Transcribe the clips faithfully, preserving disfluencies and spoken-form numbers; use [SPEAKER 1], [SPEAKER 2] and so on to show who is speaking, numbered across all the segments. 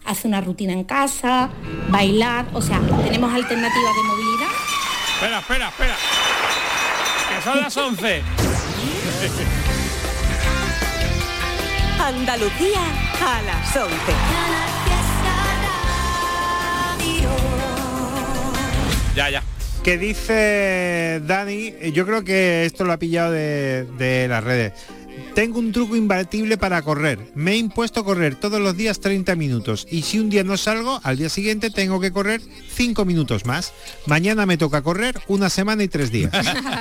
[SPEAKER 1] hacer una rutina en casa, bailar, o sea, tenemos alternativas de movilidad.
[SPEAKER 2] Espera, espera, espera. Que son las once.
[SPEAKER 3] Andalucía a las once.
[SPEAKER 2] Ya, ya.
[SPEAKER 4] ¿Qué dice Dani? Yo creo que esto lo ha pillado de, de las redes. Tengo un truco imbatible para correr. Me he impuesto correr todos los días treinta minutos y si un día no salgo, al día siguiente tengo que correr cinco minutos más. Mañana me toca correr una semana y tres días.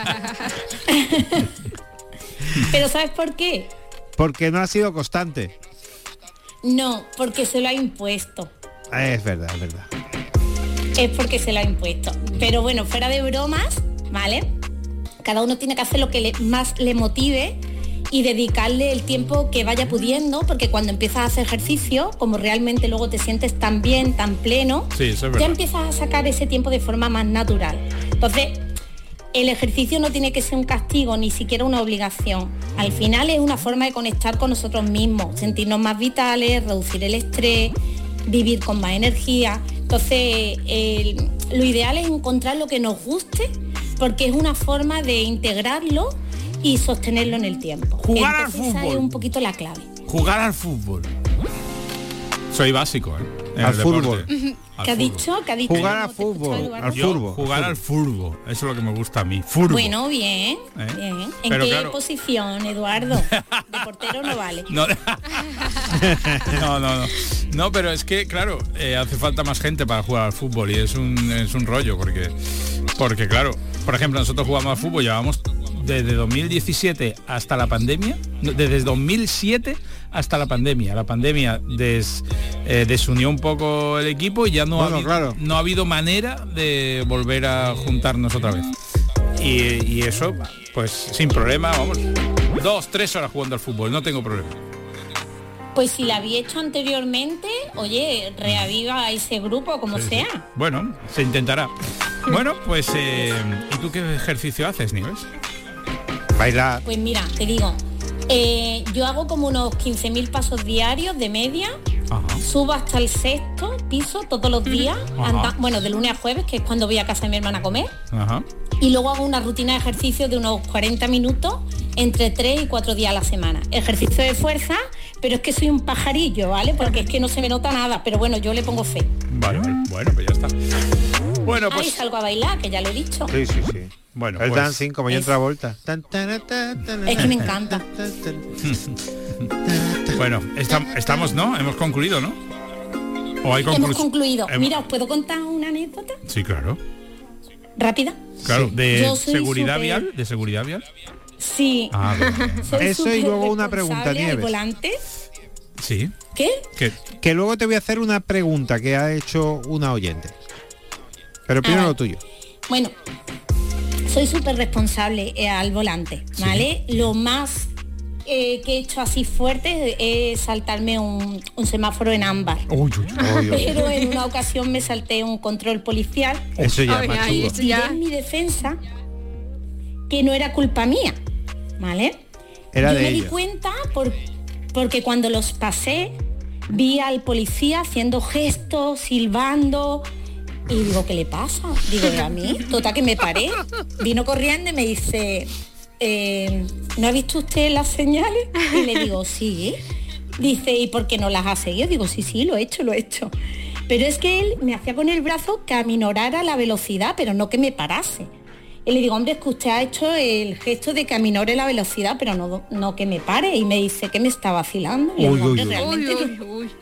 [SPEAKER 1] Pero ¿sabes por qué?
[SPEAKER 4] Porque no ha sido constante.
[SPEAKER 1] No, porque se lo ha impuesto.
[SPEAKER 4] Es verdad, es verdad.
[SPEAKER 1] Es porque se lo ha impuesto. Pero bueno, fuera de bromas, ¿vale? Cada uno tiene que hacer lo que le, más le motive y dedicarle el tiempo que vaya pudiendo, porque cuando empiezas a hacer ejercicio, como realmente luego te sientes tan bien, tan pleno,
[SPEAKER 2] sí, eso es verdad,
[SPEAKER 1] ya empiezas a sacar ese tiempo de forma más natural. Entonces, el ejercicio no tiene que ser un castigo, ni siquiera una obligación. Al final es una forma de conectar con nosotros mismos, sentirnos más vitales, reducir el estrés, vivir con más energía. Entonces, el, lo ideal es encontrar lo que nos guste, porque es una forma de integrarlo y sostenerlo en el tiempo.
[SPEAKER 2] Jugar
[SPEAKER 1] Entonces,
[SPEAKER 2] al fútbol.
[SPEAKER 1] esa es un poquito la clave.
[SPEAKER 2] Jugar al fútbol. Soy básico, ¿eh? En
[SPEAKER 4] Al
[SPEAKER 2] el
[SPEAKER 4] fútbol.
[SPEAKER 2] deporte.
[SPEAKER 1] ¿Qué ha dicho? ¿Qué ha dicho?
[SPEAKER 4] Jugar
[SPEAKER 1] No
[SPEAKER 4] al
[SPEAKER 1] te he escuchado,
[SPEAKER 4] fútbol,
[SPEAKER 1] Eduardo.
[SPEAKER 4] al
[SPEAKER 2] Yo,
[SPEAKER 4] fútbol.
[SPEAKER 2] jugar al fútbol. Eso es lo que me gusta a mí. Fútbol.
[SPEAKER 1] Bueno, bien,
[SPEAKER 2] ¿Eh?
[SPEAKER 1] bien. ¿En
[SPEAKER 2] Pero
[SPEAKER 1] qué
[SPEAKER 2] claro.
[SPEAKER 1] posición, Eduardo? De portero no vale.
[SPEAKER 2] No, no, no, no. No, pero es que, claro, eh, hace falta más gente para jugar al fútbol y es un, es un rollo, porque, porque, claro, por ejemplo, nosotros jugamos al fútbol, llevamos desde dos mil diecisiete hasta la pandemia, no, desde dos mil siete hasta la pandemia. La pandemia des, eh, desunió un poco el equipo y ya no,
[SPEAKER 4] Bueno,
[SPEAKER 2] ha habido,
[SPEAKER 4] claro.
[SPEAKER 2] no ha habido manera de volver a juntarnos otra vez. Y, y eso, pues sin problema, vamos, dos, tres horas jugando al fútbol, no tengo problema.
[SPEAKER 1] Pues si la había hecho anteriormente, oye, reaviva a ese grupo como
[SPEAKER 2] Sí, sí.
[SPEAKER 1] sea.
[SPEAKER 2] Bueno, se intentará. Bueno, pues, eh, ¿y tú qué ejercicio haces, Nieves?
[SPEAKER 4] Bailar.
[SPEAKER 1] Pues mira, te digo, eh, yo hago como unos quince mil pasos diarios de media,
[SPEAKER 2] Ajá.
[SPEAKER 1] subo hasta el sexto piso todos los días,
[SPEAKER 2] Ajá.
[SPEAKER 1] anda- bueno, de lunes a jueves, que es cuando voy a casa de mi hermana a comer,
[SPEAKER 2] Ajá.
[SPEAKER 1] y luego hago una rutina de ejercicio de unos cuarenta minutos entre tres y cuatro días a la semana. Ejercicio de fuerza, pero es que soy un pajarillo, ¿vale? Porque es que no se me nota nada, pero bueno, yo le pongo fe.
[SPEAKER 2] Vale, vale. Bueno, pues ya está. Bueno,
[SPEAKER 1] Ahí
[SPEAKER 2] pues...
[SPEAKER 1] salgo a bailar, que ya lo he dicho.
[SPEAKER 4] Sí, sí, sí.
[SPEAKER 2] Bueno,
[SPEAKER 4] El
[SPEAKER 2] pues-
[SPEAKER 4] dancing, como yo en
[SPEAKER 1] Es-
[SPEAKER 4] Travolta.
[SPEAKER 1] Es que me encanta.
[SPEAKER 2] Bueno, estam- estamos, ¿no? Hemos concluido, ¿no? ¿O hay
[SPEAKER 1] Hemos
[SPEAKER 2] conclusión?
[SPEAKER 1] concluido.
[SPEAKER 2] Hemos-
[SPEAKER 1] Mira, ¿os puedo contar una anécdota
[SPEAKER 2] Sí, claro.
[SPEAKER 1] rápida?
[SPEAKER 2] Claro, de
[SPEAKER 1] Yo soy
[SPEAKER 2] seguridad
[SPEAKER 1] súper-
[SPEAKER 2] vial, de seguridad vial.
[SPEAKER 1] Sí.
[SPEAKER 2] Ah, bien, bien.
[SPEAKER 1] Soy
[SPEAKER 4] Eso y
[SPEAKER 1] súper
[SPEAKER 4] luego una pregunta,
[SPEAKER 1] responsable al
[SPEAKER 4] Nieves.
[SPEAKER 1] volante.
[SPEAKER 2] Sí.
[SPEAKER 1] ¿Qué?
[SPEAKER 2] ¿Qué?
[SPEAKER 4] Que luego te voy a hacer una pregunta que ha hecho una oyente. Pero primero
[SPEAKER 1] Ah,
[SPEAKER 4] lo tuyo.
[SPEAKER 1] Bueno, soy súper responsable eh, al volante, ¿vale? Lo más eh, que he hecho así fuerte es saltarme un, un semáforo en ámbar.
[SPEAKER 2] Uy, uy, uy.
[SPEAKER 4] Uy, uy.
[SPEAKER 1] Pero en una ocasión me salté un control policial.
[SPEAKER 4] Eso ya es
[SPEAKER 5] Ay,
[SPEAKER 4] más
[SPEAKER 5] ay,
[SPEAKER 4] chungo.
[SPEAKER 5] eso
[SPEAKER 1] Y
[SPEAKER 5] ya.
[SPEAKER 1] en mi defensa que no era culpa mía, ¿vale?
[SPEAKER 4] Era
[SPEAKER 1] Yo
[SPEAKER 4] de
[SPEAKER 1] me di
[SPEAKER 4] ella.
[SPEAKER 1] cuenta por, porque cuando los pasé vi al policía haciendo gestos, silbando y digo, ¿qué le pasa? Digo, ¿y a mí? Total que me paré, vino corriendo y me dice, eh, ¿no ha visto usted las señales? Y le digo, sí. Dice, ¿y por qué no las ha seguido? Digo, sí, sí, lo he hecho, lo he hecho. Pero es que él me hacía con el brazo que aminorara la velocidad, pero no que me parase. Y le digo, hombre, es que usted ha hecho el gesto de que aminore la velocidad, pero no, no que me pare. Y me dice que me está vacilando. Y le
[SPEAKER 4] Uy,
[SPEAKER 1] digo,
[SPEAKER 4] uy,
[SPEAKER 1] hombre,
[SPEAKER 4] uy.
[SPEAKER 1] realmente
[SPEAKER 5] Uy,
[SPEAKER 1] yo-
[SPEAKER 5] uy, uy.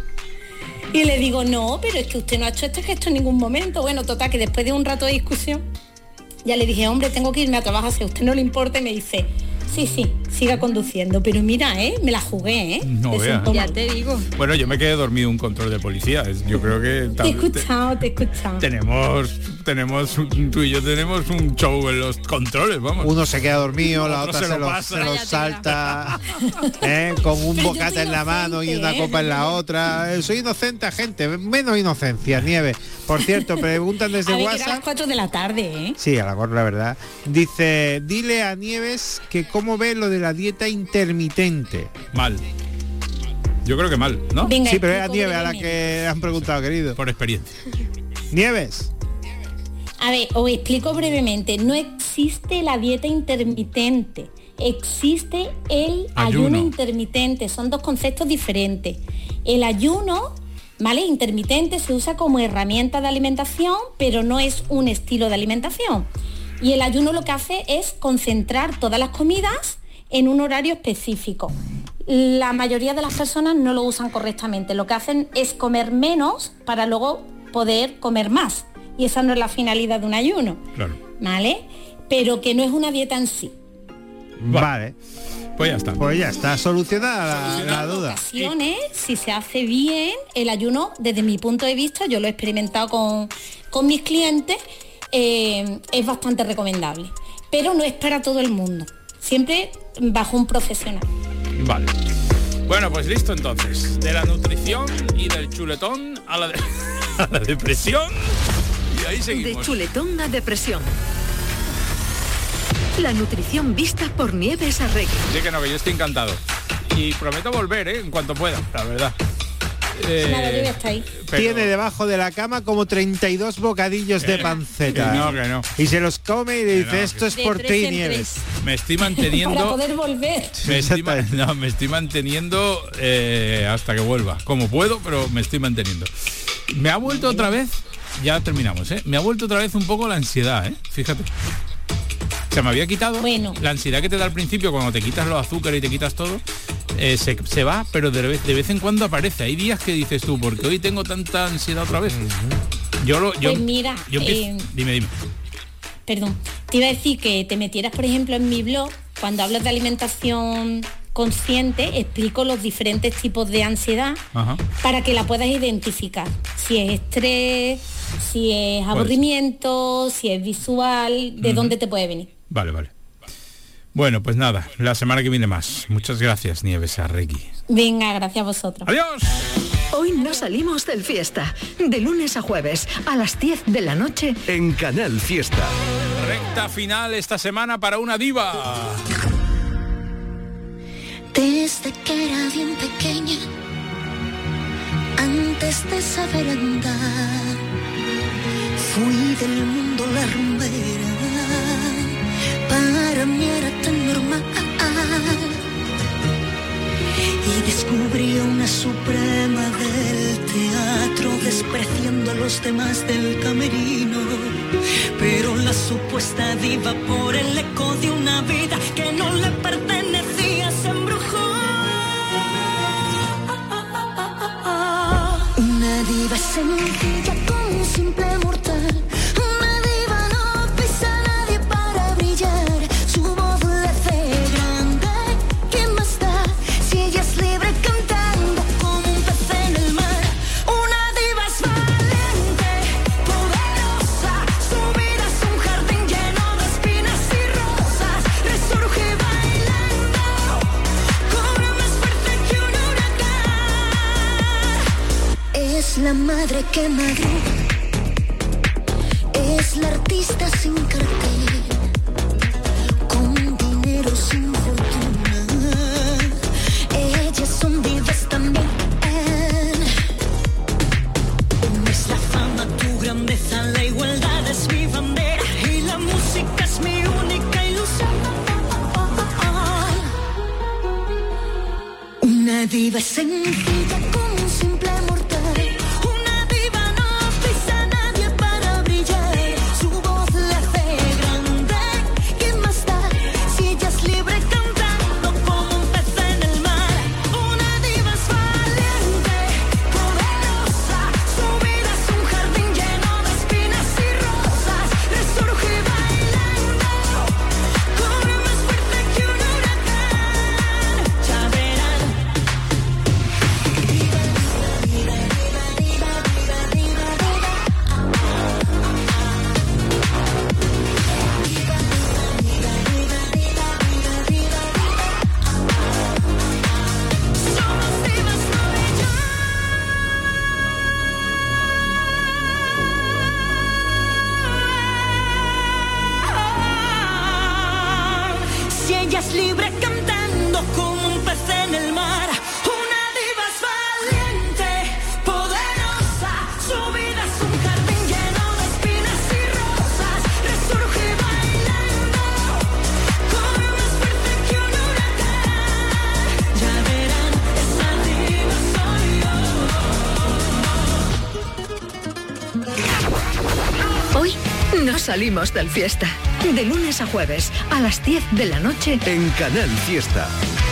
[SPEAKER 1] Y le digo, no, pero es que usted no ha hecho este gesto en ningún momento. Bueno, total, que después de un rato de discusión, ya le dije, hombre, tengo que irme a trabajar, si a usted no le importa. Y me dice, sí, sí, siga conduciendo. Pero mira, ¿eh? Me la jugué, ¿eh?
[SPEAKER 2] No
[SPEAKER 1] Me
[SPEAKER 2] vea.
[SPEAKER 1] sentó
[SPEAKER 5] Ya
[SPEAKER 1] mal.
[SPEAKER 5] te digo.
[SPEAKER 2] Bueno, yo me quedé dormido en un control de policía. Es- Yo creo que
[SPEAKER 1] Te he
[SPEAKER 2] tam- te-
[SPEAKER 1] escuchado, te he escuchado.
[SPEAKER 2] tenemos, tenemos, un- tú y yo tenemos un show en los controles, vamos.
[SPEAKER 4] Uno se queda dormido, la
[SPEAKER 2] Otro
[SPEAKER 4] otra
[SPEAKER 2] se
[SPEAKER 4] se,
[SPEAKER 2] lo
[SPEAKER 4] lo,
[SPEAKER 2] pasa.
[SPEAKER 4] se lo
[SPEAKER 5] Vaya
[SPEAKER 4] salta ¿eh? con un
[SPEAKER 1] Pero yo
[SPEAKER 4] bocata
[SPEAKER 1] soy
[SPEAKER 4] en la mano y
[SPEAKER 1] inocente,
[SPEAKER 4] una
[SPEAKER 1] ¿eh?
[SPEAKER 4] copa en la otra. Eh, Soy inocente, gente, menos inocencia, Nieve. Por cierto, preguntan desde
[SPEAKER 1] A ver, que era a las
[SPEAKER 4] WhatsApp.
[SPEAKER 1] cuatro de la tarde, ¿eh?
[SPEAKER 4] Sí, a la la verdad. Dice, dile a Nieves que cómo ve lo de la dieta intermitente.
[SPEAKER 2] Mal. Yo creo que mal, ¿no?
[SPEAKER 1] Venga,
[SPEAKER 4] Sí, pero era
[SPEAKER 1] explico
[SPEAKER 4] Nieve a la
[SPEAKER 1] brevemente.
[SPEAKER 4] que han preguntado, querido.
[SPEAKER 2] Por experiencia.
[SPEAKER 4] Nieves.
[SPEAKER 1] A ver, os explico brevemente. No existe la dieta intermitente. Existe el ayuno.
[SPEAKER 2] Ayuno.
[SPEAKER 1] intermitente. Son dos conceptos diferentes. El ayuno, ¿vale? Intermitente se usa como herramienta de alimentación, pero no es un estilo de alimentación. Y el ayuno lo que hace es concentrar todas las comidas en un horario específico. La mayoría de las personas no lo usan correctamente. Lo que hacen es comer menos para luego poder comer más. Y esa no es la finalidad de un ayuno.
[SPEAKER 2] Claro.
[SPEAKER 1] ¿Vale? Pero que no es una dieta en sí.
[SPEAKER 4] Vale.
[SPEAKER 2] Pues ya está.
[SPEAKER 4] Pues ya está solucionada la, la
[SPEAKER 1] En
[SPEAKER 4] duda.
[SPEAKER 1] ocasiones, si se hace bien, el ayuno, desde mi punto de vista, yo lo he experimentado con, con mis clientes, eh, es bastante recomendable. Pero no es para todo el mundo. Siempre bajo un profesional.
[SPEAKER 2] Vale. Bueno, pues listo entonces. De la nutrición y del chuletón a la, de- a la depresión. Y ahí
[SPEAKER 3] De
[SPEAKER 2] seguimos.
[SPEAKER 3] chuletón a depresión. La nutrición vista por Nieves Arregui.
[SPEAKER 2] Sí que no, que yo estoy encantado. Y prometo volver, ¿eh? En cuanto pueda, la verdad. Eh,
[SPEAKER 1] Nada, yo voy a estar ahí.
[SPEAKER 2] pero-
[SPEAKER 4] Tiene debajo de la cama como treinta y dos bocadillos de
[SPEAKER 2] Eh,
[SPEAKER 4] panceta.
[SPEAKER 2] que no, que no.
[SPEAKER 4] Y se los come y le dice,
[SPEAKER 2] no,
[SPEAKER 4] esto
[SPEAKER 2] que-
[SPEAKER 4] es
[SPEAKER 1] De
[SPEAKER 4] por
[SPEAKER 1] tres
[SPEAKER 4] ti,
[SPEAKER 1] en
[SPEAKER 4] Nieves.
[SPEAKER 1] tres.
[SPEAKER 2] Me estoy
[SPEAKER 1] Para
[SPEAKER 2] manteniendo...
[SPEAKER 1] poder volver.
[SPEAKER 2] Me estoy, ma-
[SPEAKER 4] Exactamente.
[SPEAKER 2] no, me estoy manteniendo eh, hasta que vuelva. Como puedo, pero me estoy manteniendo. Me ha vuelto otra vez, ya terminamos, ¿eh? Me ha vuelto otra vez un poco la ansiedad, ¿eh? Fíjate. Se me había quitado
[SPEAKER 1] Bueno.
[SPEAKER 2] la ansiedad que te da al principio cuando te quitas los azúcares y te quitas todo. eh, se, se va, pero de vez, de vez en cuando aparece. Hay días que dices tú, ¿por qué hoy tengo tanta ansiedad otra vez? Yo lo... Yo,
[SPEAKER 1] Pues mira,
[SPEAKER 2] yo empiezo-
[SPEAKER 1] eh,
[SPEAKER 2] dime, dime.
[SPEAKER 1] Perdón, te iba a decir que te metieras, por ejemplo, en mi blog, cuando hablas de alimentación consciente, explico los diferentes tipos de ansiedad
[SPEAKER 2] Ajá.
[SPEAKER 1] para que la puedas identificar. Si es estrés, si es
[SPEAKER 2] Pues-
[SPEAKER 1] aburrimiento, si es visual, de dónde te puede venir.
[SPEAKER 2] Vale, vale. Bueno, pues nada, la semana que viene más. Muchas gracias, Nieves Arregui.
[SPEAKER 1] Venga, gracias a vosotros.
[SPEAKER 2] ¡Adiós!
[SPEAKER 3] Hoy no salimos del fiesta. De lunes a jueves a las diez de la noche.
[SPEAKER 5] En Canal Fiesta.
[SPEAKER 2] Recta final esta semana para una diva.
[SPEAKER 6] Desde que era bien pequeña, antes de saber andar, fui del mundo la rumbera. Para mí era tan normal. Y descubrí una suprema del teatro, despreciando a los demás del camerino. Pero la supuesta diva, por el eco de una vida que no le pertenecía, se embrujó. Una diva sencilla como un simple mortal. Una diva no pisa a nadie para brillar. Su voz le hace grande. ¿Qué más da si ella es libre cantando como un pez en el mar? Una diva es valiente, poderosa. Su vida es un jardín lleno de espinas y rosas. Resurge bailando, cobra más fuerte que un huracán. Es la madre que madruga, es la artista sin cartel, con dinero sin fortuna. Ellas son divas también. No es la fama tu grandeza, la igualdad es mi bandera y la música es mi única ilusión. Una diva sencilla como un simple mortal. Una diva no pisa a nadie para brillar. Su voz le hace grande. ¿Qué más da si ella es libre cantando como un pez en el mar? Una diva es valiente, poderosa. Su vida es un jardín lleno de espinas y rosas. Resurge bailando, cobra más fuerte que un huracán. Ya verán. Diva
[SPEAKER 3] salimos del fiesta. De lunes a jueves, a las diez de la noche.
[SPEAKER 5] En Canal Fiesta.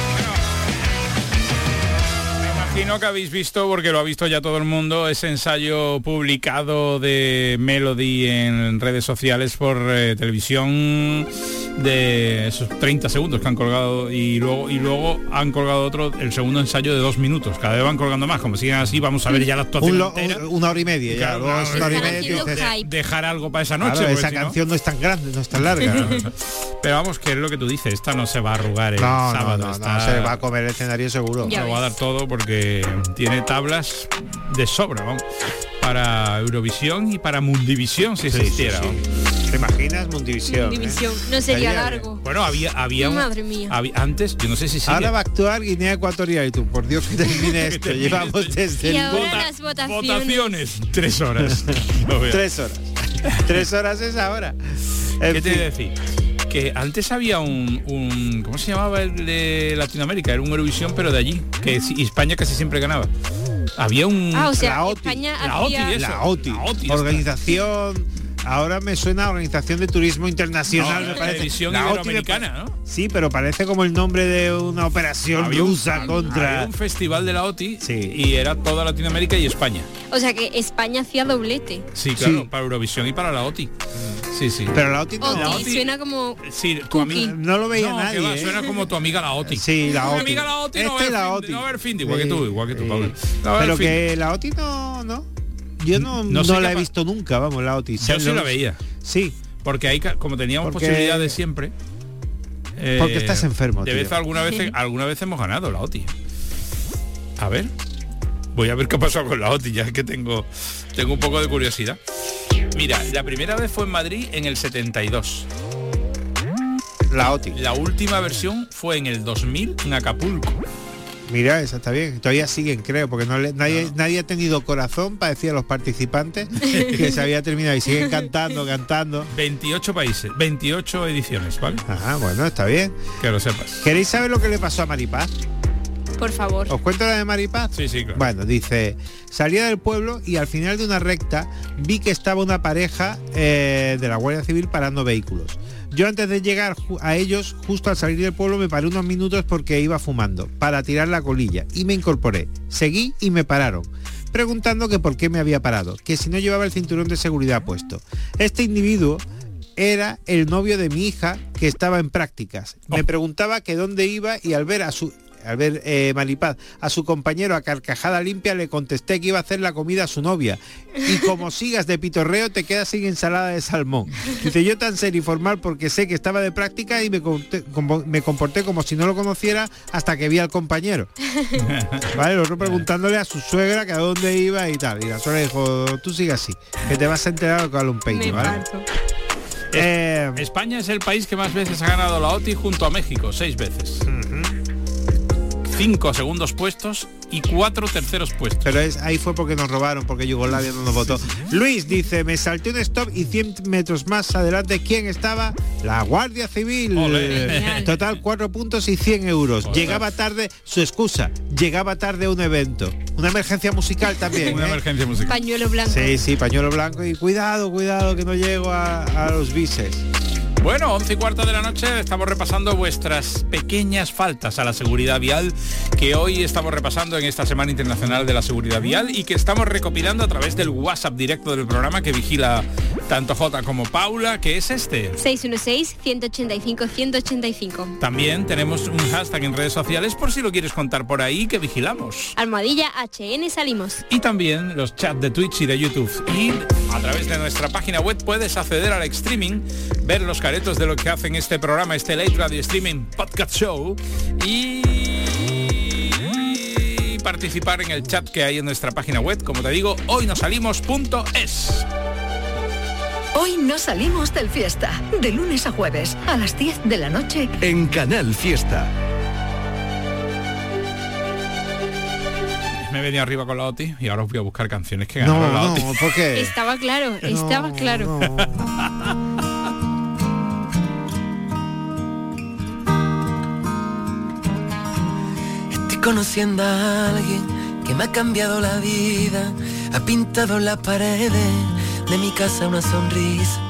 [SPEAKER 2] Imagino que habéis visto, porque lo ha visto ya todo el mundo, ese ensayo publicado de Melody en redes sociales por eh, televisión, de esos treinta segundos que han colgado, y luego y luego han colgado otro, el segundo ensayo de dos minutos. Cada vez van colgando más, como siguen así vamos a ver ya la actuación
[SPEAKER 4] Un lo-
[SPEAKER 2] entera.
[SPEAKER 4] un- una hora y media, ya,
[SPEAKER 2] Claro,
[SPEAKER 4] luego es una hora y media y
[SPEAKER 1] haciendo
[SPEAKER 4] dices,
[SPEAKER 1] hype.
[SPEAKER 2] Dejar algo para esa noche.
[SPEAKER 4] claro,
[SPEAKER 2] porque
[SPEAKER 4] esa
[SPEAKER 2] si no-
[SPEAKER 4] canción no es tan grande, no es tan larga.
[SPEAKER 2] Pero vamos, que es lo que tú dices, esta no se va a arrugar el
[SPEAKER 4] No, no,
[SPEAKER 2] sábado.
[SPEAKER 4] no,
[SPEAKER 2] esta-
[SPEAKER 4] no, se va a comer el escenario seguro.
[SPEAKER 1] Ya
[SPEAKER 2] lo va a dar
[SPEAKER 1] ves.
[SPEAKER 2] todo porque tiene tablas de sobra, vamos, para Eurovisión y para Mundivisión si
[SPEAKER 4] Sí,
[SPEAKER 2] existiera.
[SPEAKER 4] sí,
[SPEAKER 2] vamos.
[SPEAKER 4] sí. ¿Te imaginas Mundivisión? eh?
[SPEAKER 7] División. No sería
[SPEAKER 4] Estaría
[SPEAKER 7] largo.
[SPEAKER 2] Bueno, había había un-
[SPEAKER 7] Madre mía.
[SPEAKER 2] había- antes, yo no sé si sigue.
[SPEAKER 4] Ahora va a actuar Guinea Ecuatorial y tú, por Dios que termine esto.
[SPEAKER 2] termine
[SPEAKER 4] Llevamos
[SPEAKER 2] esto.
[SPEAKER 4] desde
[SPEAKER 7] Y
[SPEAKER 4] el
[SPEAKER 7] ahora
[SPEAKER 2] Vota-
[SPEAKER 7] las votaciones.
[SPEAKER 2] votaciones, tres horas. No veas.
[SPEAKER 4] tres horas. Tres horas es ahora. En
[SPEAKER 2] ¿Qué te
[SPEAKER 4] fin.
[SPEAKER 2] iba a decir? Que antes había un, un ¿cómo se llamaba el de Latinoamérica? Era un Eurovisión, pero de allí, que si- España casi siempre ganaba. Había un
[SPEAKER 7] Ah, o sea,
[SPEAKER 4] La OTI.
[SPEAKER 7] España
[SPEAKER 2] La OTI,
[SPEAKER 7] hacía...
[SPEAKER 2] eso.
[SPEAKER 4] La OTI,
[SPEAKER 2] La OTI,
[SPEAKER 4] organización, ahora me suena a Organización de Turismo Internacional,
[SPEAKER 2] No,
[SPEAKER 4] me parece.
[SPEAKER 2] Televisión
[SPEAKER 4] La OTI me
[SPEAKER 2] Iberoamericana,
[SPEAKER 4] pa-
[SPEAKER 2] ¿no?
[SPEAKER 4] Sí, pero parece como el nombre de una operación
[SPEAKER 2] Había un-
[SPEAKER 4] rusa
[SPEAKER 2] había
[SPEAKER 4] contra...
[SPEAKER 2] un festival de la OTI
[SPEAKER 4] Sí.
[SPEAKER 2] y era toda Latinoamérica y España.
[SPEAKER 7] O sea que España hacía doblete.
[SPEAKER 2] Sí, claro,
[SPEAKER 4] Sí.
[SPEAKER 2] para Eurovisión y para la OTI. Sí, sí.
[SPEAKER 4] Pero la OTI no...
[SPEAKER 7] Oti,
[SPEAKER 2] La OTI-
[SPEAKER 7] suena como...
[SPEAKER 2] Sí, tu
[SPEAKER 7] Cookie.
[SPEAKER 2] amiga.
[SPEAKER 4] No lo veía
[SPEAKER 2] No,
[SPEAKER 4] nadie,
[SPEAKER 2] que va,
[SPEAKER 4] ¿eh?
[SPEAKER 2] suena como tu amiga la OTI.
[SPEAKER 4] Sí, la
[SPEAKER 2] Mi
[SPEAKER 4] OTI.
[SPEAKER 2] amiga la OTI no va a
[SPEAKER 4] Esta es
[SPEAKER 2] ver
[SPEAKER 4] la
[SPEAKER 2] fin-
[SPEAKER 4] OTI.
[SPEAKER 2] no va a ver fin de- igual que
[SPEAKER 4] Sí,
[SPEAKER 2] tú, igual que tú,
[SPEAKER 4] sí.
[SPEAKER 2] Pablo. No va a ver
[SPEAKER 4] Pero
[SPEAKER 2] fin.
[SPEAKER 4] que la OTI no, no. Yo no,
[SPEAKER 2] No
[SPEAKER 4] no,
[SPEAKER 2] sé
[SPEAKER 4] la
[SPEAKER 2] qué
[SPEAKER 4] he
[SPEAKER 2] pa-
[SPEAKER 4] visto nunca, vamos, la OTI.
[SPEAKER 2] Yo sí
[SPEAKER 4] Los-
[SPEAKER 2] la veía.
[SPEAKER 4] Sí,
[SPEAKER 2] Porque ahí, ca- como teníamos
[SPEAKER 4] Porque-
[SPEAKER 2] posibilidades siempre. eh,
[SPEAKER 4] Porque estás enfermo,
[SPEAKER 2] De
[SPEAKER 4] tío.
[SPEAKER 2] vez alguna vez alguna vez hemos ganado la OTI. A ver. Voy a ver qué ha pasado con la OTI, ya es que tengo, tengo un poco de curiosidad. Mira, la primera vez fue en Madrid en el setenta y dos.
[SPEAKER 4] la OTI.
[SPEAKER 2] La última versión fue en el dos mil en Acapulco.
[SPEAKER 4] Mira, esa está bien. Todavía siguen, creo, porque no le- nadie, nadie ha tenido corazón para decir a los participantes que se había terminado y siguen cantando, cantando.
[SPEAKER 2] veintiocho países, veintiocho ediciones, ¿vale?
[SPEAKER 4] Ajá, bueno, está bien.
[SPEAKER 2] Que lo sepas.
[SPEAKER 4] ¿Queréis saber lo que le pasó a Maripaz?
[SPEAKER 7] Por favor.
[SPEAKER 4] ¿Os cuento la de Maripaz?
[SPEAKER 2] Sí, sí, claro.
[SPEAKER 4] Bueno, dice, salía del pueblo y al final de una recta vi que estaba una pareja eh, de la Guardia Civil parando vehículos. Yo antes de llegar ju- a ellos, justo al salir del pueblo, me paré unos minutos porque iba fumando, para tirar la colilla, y me incorporé. Seguí y me pararon, preguntando que por qué me había parado, que si no llevaba el cinturón de seguridad puesto. Este individuo era el novio de mi hija que estaba en prácticas. Me
[SPEAKER 2] Oh.
[SPEAKER 4] preguntaba que dónde iba y al ver a su... Al ver eh, Maripaz a su compañero a carcajada limpia, le contesté que iba a hacer la comida a su novia. Y como sigas de pitorreo, te quedas sin ensalada de salmón. Dice, yo tan serio y formal porque sé que estaba de práctica y me, comporté, como, me comporté como si no lo conociera hasta que vi al compañero. Vale, el otro preguntándole a su suegra que a dónde iba y tal. Y la suegra dijo, tú sigue así, que te vas a enterar lo que vale un peine,
[SPEAKER 7] Me
[SPEAKER 4] ¿vale?
[SPEAKER 7] parto.
[SPEAKER 4] Eh,
[SPEAKER 2] España es el país que más veces ha ganado la OTI junto a México, seis veces. Cinco segundos puestos y cuatro terceros puestos.
[SPEAKER 4] Pero es, ahí fue porque nos robaron, porque Yugoslavia no nos votó. Luis dice, me salté un stop y cien metros más adelante, ¿quién estaba? La Guardia Civil.
[SPEAKER 2] Ole.
[SPEAKER 7] Genial.
[SPEAKER 4] Total, cuatro puntos y cien euros.
[SPEAKER 2] Joder.
[SPEAKER 4] Llegaba tarde, su excusa, llegaba tarde a un evento. Una emergencia musical también.
[SPEAKER 2] Una
[SPEAKER 4] ¿eh?
[SPEAKER 2] emergencia musical.
[SPEAKER 7] Pañuelo blanco.
[SPEAKER 4] Sí, sí, pañuelo blanco y cuidado, cuidado, que no llego a, a los bises.
[SPEAKER 2] Bueno, once y cuarta de la noche estamos repasando vuestras pequeñas faltas a la seguridad vial que hoy estamos repasando en esta Semana Internacional de la Seguridad Vial y que estamos recopilando a través del WhatsApp directo del programa que vigila tanto Jota como Paula, que es este.
[SPEAKER 7] seis uno seis, uno ocho cinco, uno ocho cinco.
[SPEAKER 2] También tenemos un hashtag en redes sociales por si lo quieres contar por ahí que vigilamos.
[SPEAKER 7] Almohadilla H N salimos.
[SPEAKER 2] Y también los chats de Twitch y de YouTube. Y a través de nuestra página web puedes acceder al streaming, ver los caretos de lo que hacen este programa, este Late Radio Streaming Podcast Show y participar en el chat que hay en nuestra página web, como te digo, hoy nos salimos punto es.
[SPEAKER 3] Hoy no salimos del fiesta. De lunes a jueves, a las diez de la noche.
[SPEAKER 5] En Canal Fiesta.
[SPEAKER 2] Me he venido arriba con la OTI y ahora os voy a buscar canciones que ganaron la
[SPEAKER 4] No,
[SPEAKER 2] OTI.
[SPEAKER 4] no, ¿por qué?
[SPEAKER 7] Estaba claro, estaba
[SPEAKER 4] No,
[SPEAKER 7] claro.
[SPEAKER 4] no.
[SPEAKER 8] Estoy conociendo a alguien que me ha cambiado la vida, ha pintado las paredes de mi casa una sonrisa,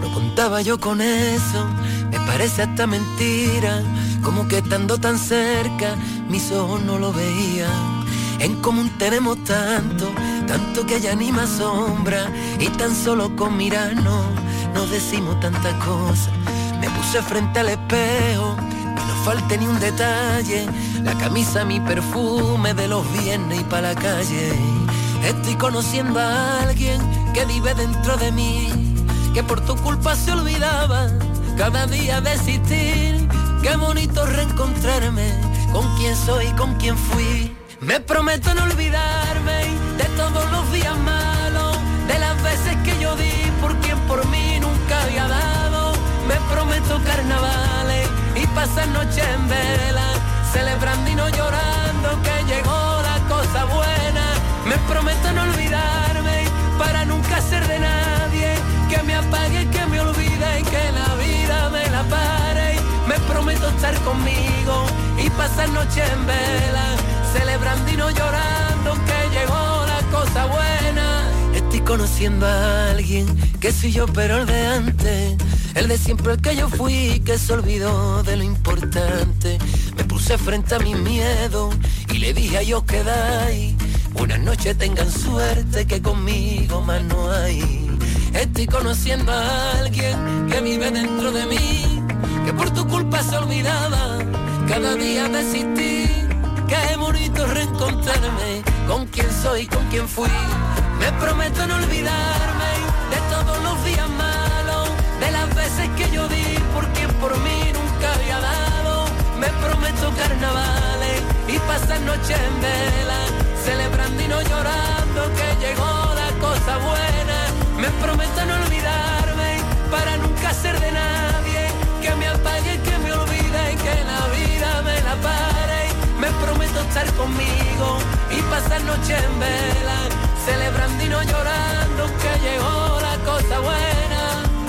[SPEAKER 8] no contaba yo con eso. Me parece hasta mentira, como que estando tan cerca, mis ojos no lo veían. En común tenemos tanto, tanto que ya ni me asombra, y tan solo con mirarnos nos decimos tantas cosas. Me puse frente al espejo y no falte ni un detalle, la camisa, mi perfume de los viernes y pa' la calle. Estoy conociendo a alguien que vive dentro de mí, que por tu culpa se olvidaba cada día de existir. Qué bonito reencontrarme con quien soy, con quien fui. Me prometo no olvidarme de todos los días malos, de las veces que yo di por quien por mí nunca había dado. Me prometo carnavales y pasar noches en vela, celebrando y no llorando que llegó la cosa buena. Me prometo no olvidarme para nunca ser de nadie, que me apague, que me olvide y que la vida me la pare. Me prometo estar conmigo y pasar noches en vela, celebrando y no llorando que llegó la cosa buena. Estoy conociendo a alguien que soy yo pero el de antes, el de siempre, el que yo fui, que se olvidó de lo importante. Me puse frente a mi miedo y le dije a Dios quedáis, buenas noches, tengan suerte que conmigo más no hay. Estoy conociendo a alguien que vive dentro de mí, que por tu culpa se olvidaba cada día de existir. Qué bonito reencontrarme con quien soy, con quien fui. Me prometo no olvidarme de todos los días malos, de las veces que yo di por quien por mí nunca había dado. Me prometo carnavales y pasar noches en vela, celebrando y no llorando que llegó la cosa buena. Me prometo no olvidarme para nunca ser de nadie, que me apague, que me olvide y que la vida me la pare. Me prometo estar conmigo y pasar noche en vela, celebrando y no llorando que llegó la cosa buena.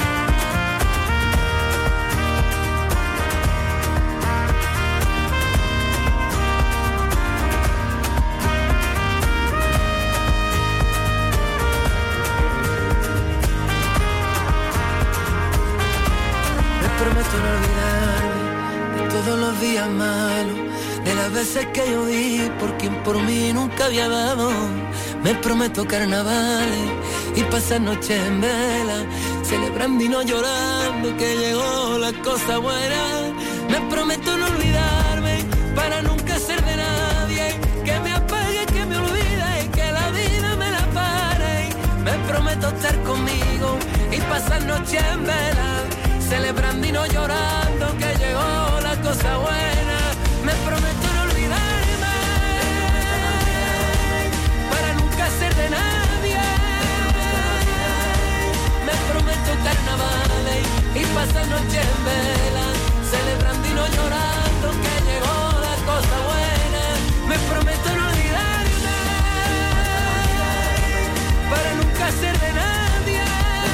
[SPEAKER 8] Me prometo no olvidarme de todos los días malos, de las veces que yo di por quien por mí nunca había dado. Me prometo carnavales y pasar noches en vela, celebrando y no llorando que llegó la cosa buena. Me prometo no olvidarme para nunca ser de nadie, que me apague, que me olvide y que la vida me la pare. Me prometo estar conmigo y pasar noches en vela, celebrando y no llorando que llegó la cosa buena. Me prometo no olvidarme para nunca ser de nadie. Me prometo carnavales y pasar noches en vela, celebrando y no llorando que llegó la cosa buena. Me prometo no olvidarme para nunca ser de nadie.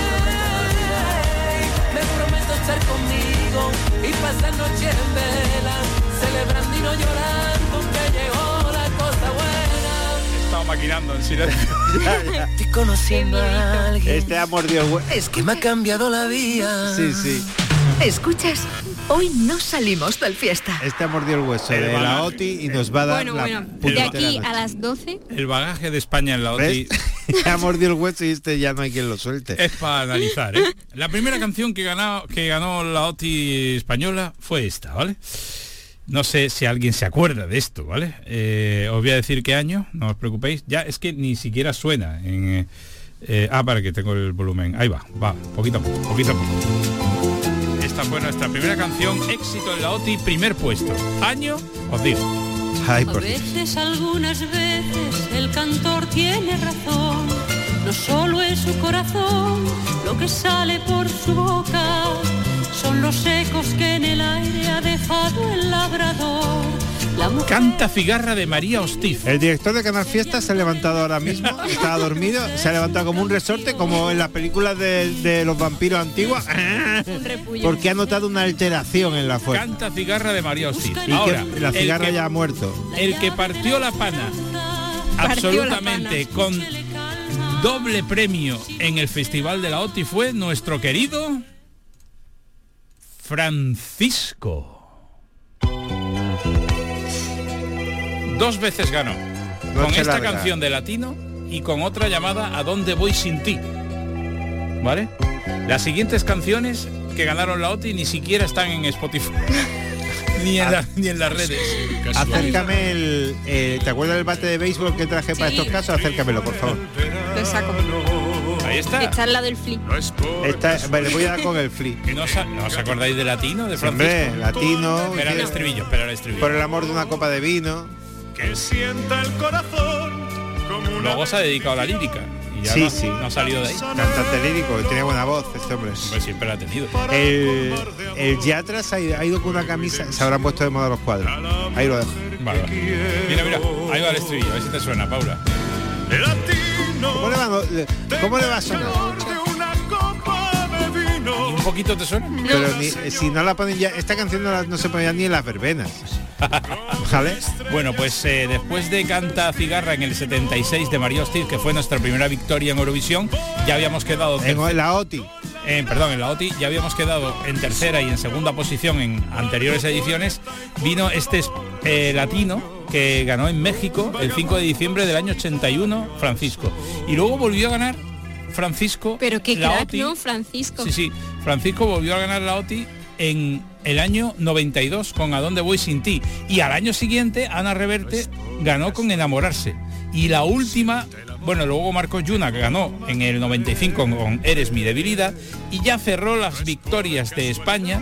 [SPEAKER 8] Me prometo estar conmigo y pasar noches en vela, celebrando y no llorando que llegó la cosa buena.
[SPEAKER 2] Estaba maquinando en silencio.
[SPEAKER 4] Ya, ya.
[SPEAKER 8] Estoy conociendo a alguien.
[SPEAKER 4] Este ha mordido el hueso.
[SPEAKER 8] Es que me ha cambiado la vida.
[SPEAKER 4] Sí, sí.
[SPEAKER 3] ¿Escuchas? Hoy no salimos del fiesta.
[SPEAKER 4] Este ha mordido el hueso
[SPEAKER 2] El
[SPEAKER 4] de la
[SPEAKER 2] bagaje.
[SPEAKER 4] OTI y nos va a dar
[SPEAKER 7] Bueno,
[SPEAKER 4] la
[SPEAKER 7] bueno,
[SPEAKER 4] puñetera
[SPEAKER 7] de aquí
[SPEAKER 4] noche.
[SPEAKER 7] a las doce.
[SPEAKER 2] El bagaje de España en la OTI
[SPEAKER 4] ¿Ves? Ya ha mordido el hueso y este ya no hay quien lo suelte.
[SPEAKER 2] es para analizar, ¿eh? La primera canción que ganó, que ganó la OTI española fue esta, ¿vale? No sé si alguien se acuerda de esto, ¿vale? Eh, os voy a decir qué año, no os preocupéis. Ya es que ni siquiera suena en... eh, eh, ah, para que tengo el volumen. Ahí va, va, poquito a poco, poquito a poco. Esta fue nuestra primera canción, éxito en la OTI, primer puesto. Año, os digo.
[SPEAKER 4] Ay,
[SPEAKER 9] A
[SPEAKER 4] por Dios.
[SPEAKER 9] veces, algunas veces, el cantor tiene razón. No solo es su corazón lo que sale por su boca, son los ecos que en el aire ha dejado el labrador. La mujer...
[SPEAKER 2] Canta Cigarra de María Hostiz.
[SPEAKER 4] El director de Canal Fiesta se ha levantado ahora mismo, estaba dormido, se ha levantado como un resorte, como en las películas de, de los vampiros antiguos,
[SPEAKER 7] Un repullo.
[SPEAKER 4] porque ha notado una alteración en la fuerza.
[SPEAKER 2] Canta Cigarra de María Hostiz.
[SPEAKER 4] Y
[SPEAKER 2] Ahora,
[SPEAKER 4] que la
[SPEAKER 2] el
[SPEAKER 4] cigarra
[SPEAKER 2] que-
[SPEAKER 4] ya ha muerto.
[SPEAKER 2] El que partió la pana
[SPEAKER 7] Partió la
[SPEAKER 2] absolutamente con doble premio en el Festival de la O T I fue nuestro querido Francisco. Dos veces ganó. Con
[SPEAKER 4] Noche
[SPEAKER 2] esta
[SPEAKER 4] larga.
[SPEAKER 2] canción de Latino y con otra llamada ¿A dónde voy sin ti? ¿Vale? Las siguientes canciones que ganaron la O T I ni siquiera están en Spotify. ni, en la- ni en las redes.
[SPEAKER 4] Acércame el... eh, ¿te acuerdas del bate de béisbol que traje para
[SPEAKER 7] Sí.
[SPEAKER 4] estos casos? Acércamelo, por favor.
[SPEAKER 7] Lo saco.
[SPEAKER 2] Ahí está.
[SPEAKER 7] Está al lado del flip.
[SPEAKER 4] Esta, vale, voy a dar con el flip.
[SPEAKER 2] ¿No os, ¿No os acordáis de Latino, de Francisco?
[SPEAKER 4] Hombre, Latino.
[SPEAKER 2] Espera el estribillo, espera el estribillo.
[SPEAKER 4] Por el amor de una copa de vino.
[SPEAKER 10] Que sienta el corazón como una...
[SPEAKER 2] Luego se ha dedicado a la lírica. Y ya
[SPEAKER 4] Sí,
[SPEAKER 2] no,
[SPEAKER 4] sí.
[SPEAKER 2] no ha salido de ahí.
[SPEAKER 4] Cantante lírico, que tiene buena voz este hombre.
[SPEAKER 2] Pues siempre la ha tenido.
[SPEAKER 4] El, el Yatras ha ido, ha ido con una camisa, se habrán puesto de moda los cuadros. Ahí lo dejo.
[SPEAKER 2] Vale, vale. Mira, mira, ahí va el estribillo, a ver si te suena, Paula.
[SPEAKER 4] ¿Cómo le va, cómo le va a sonar?
[SPEAKER 2] ¿Y un poquito te suena?
[SPEAKER 4] Pero ni, si no la ponen ya, esta canción no, la- no se ponía ni en las verbenas. ¿Vale?
[SPEAKER 2] Bueno, pues eh, después de Canta Cigarra en el setenta y seis de María Hostil, que fue nuestra primera victoria en Eurovisión, ya habíamos quedado...
[SPEAKER 4] En
[SPEAKER 2] terce-
[SPEAKER 4] la O T I.
[SPEAKER 2] eh, perdón, en la O T I, ya habíamos quedado en tercera y en segunda posición en anteriores ediciones. Vino este eh, latino que ganó en México el cinco de diciembre del año ochenta y uno, Francisco. Y luego volvió a ganar Francisco
[SPEAKER 7] Pero qué
[SPEAKER 2] la
[SPEAKER 7] crack,
[SPEAKER 2] O T I.
[SPEAKER 7] ¿no? Francisco.
[SPEAKER 2] Sí, sí. Francisco volvió a ganar la O T I en el año noventa y dos con A dónde voy sin ti. Y al año siguiente Ana Reverte ganó con Enamorarse. Y la última, bueno, luego Marcos Yuna, que ganó en el noventa y cinco con Eres mi debilidad. Y ya cerró las victorias de España.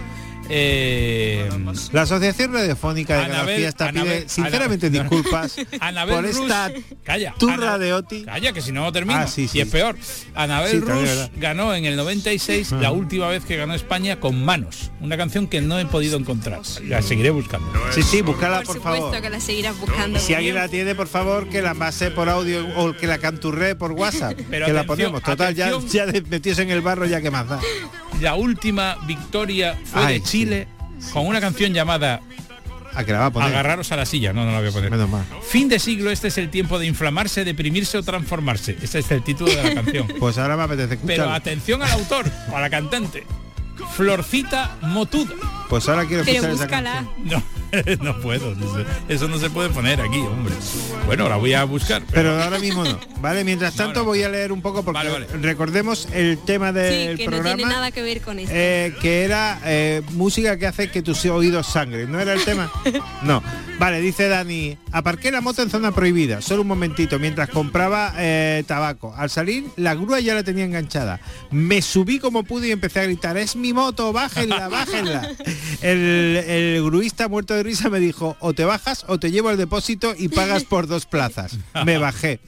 [SPEAKER 2] Eh,
[SPEAKER 4] La Asociación Radiofónica de
[SPEAKER 2] Anabel-
[SPEAKER 4] Cada Fiesta pide
[SPEAKER 2] Anabel-
[SPEAKER 4] sinceramente
[SPEAKER 2] Ana-
[SPEAKER 4] disculpas
[SPEAKER 2] Anabel
[SPEAKER 4] por
[SPEAKER 2] Rus-
[SPEAKER 4] esta
[SPEAKER 2] calla,
[SPEAKER 4] turra
[SPEAKER 2] Ana-
[SPEAKER 4] de O T I.
[SPEAKER 2] Calla, que si no no termino.
[SPEAKER 4] Ah, sí, sí.
[SPEAKER 2] Y es peor. Anabel
[SPEAKER 4] Sí, también,
[SPEAKER 2] Rus
[SPEAKER 4] ¿verdad?
[SPEAKER 2] ganó en el noventa y seis, la última vez que ganó España, con Manos. Una canción que no he podido encontrar. La seguiré buscando.
[SPEAKER 4] Sí, sí, búscala,
[SPEAKER 7] Por
[SPEAKER 4] por
[SPEAKER 7] supuesto
[SPEAKER 4] favor.
[SPEAKER 7] que la seguirás buscando.
[SPEAKER 4] Si alguien la tiene, por favor, que la envase por audio o que la canturree por WhatsApp.
[SPEAKER 2] Pero
[SPEAKER 4] que la
[SPEAKER 2] atención,
[SPEAKER 4] ponemos. Total, ya,
[SPEAKER 2] atención.
[SPEAKER 4] ya de- metidos en el barro, ya que más da.
[SPEAKER 2] La última victoria fue
[SPEAKER 4] Ay,
[SPEAKER 2] de Chile con una canción llamada
[SPEAKER 4] A que la va a poner.
[SPEAKER 2] Agarraros a la silla. No, no la voy a poner.
[SPEAKER 4] Menos mal.
[SPEAKER 2] Fin de siglo, este es el tiempo de inflamarse, deprimirse o transformarse. Este es el título de la canción.
[SPEAKER 4] Pues ahora me apetece
[SPEAKER 2] Pero
[SPEAKER 4] escucharla.
[SPEAKER 2] atención al autor, a la cantante. Florcita Motuda.
[SPEAKER 4] Pues ahora quiero
[SPEAKER 7] Pero
[SPEAKER 4] escuchar esa
[SPEAKER 7] búscala.
[SPEAKER 4] canción.
[SPEAKER 2] No, no puedo. Eso no se puede poner aquí, hombre. Bueno, la voy a buscar.
[SPEAKER 4] Pero ahora mismo no. Vale, mientras tanto
[SPEAKER 2] No, no.
[SPEAKER 4] voy a leer un poco porque
[SPEAKER 2] Vale, vale.
[SPEAKER 4] recordemos el tema del
[SPEAKER 7] Sí, que no
[SPEAKER 4] programa.
[SPEAKER 7] tiene nada que ver con esto.
[SPEAKER 4] eh, que era eh, música que hace que tus oídos sangren. ¿No era el tema? No. Vale, dice Dani, aparqué la moto en zona prohibida, solo un momentito, mientras compraba eh, tabaco. Al salir, la grúa ya la tenía enganchada. Me subí como pude y empecé a gritar, es mi moto, bájenla, bájenla. El, el gruista muerto de risa me dijo, o te bajas o te llevo al depósito y pagas por dos plazas. Me bajé.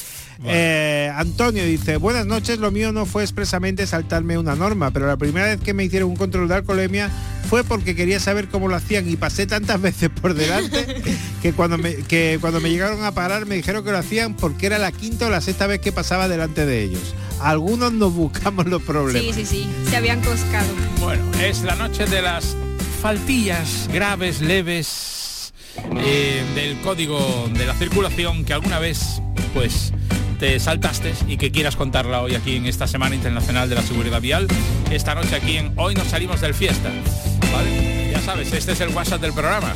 [SPEAKER 4] Eh, Antonio dice, buenas noches, lo mío no fue expresamente saltarme una norma, pero la primera vez que me hicieron un control de alcoholemia fue porque quería saber cómo lo hacían y pasé tantas veces por delante que cuando me, que cuando me llegaron a parar me dijeron que lo hacían porque era la quinta o la sexta vez que pasaba delante de ellos. Algunos nos buscamos los problemas.
[SPEAKER 7] Sí, sí, sí. Se habían coscado.
[SPEAKER 2] Bueno, es la noche de las faltillas graves, leves, eh, del código de la circulación que alguna vez, pues, te saltaste y que quieras contarla hoy aquí en esta Semana Internacional de la Seguridad Vial. Esta noche aquí en Hoy nos salimos del fiesta. ¿Vale? Ya sabes, este es el WhatsApp del programa.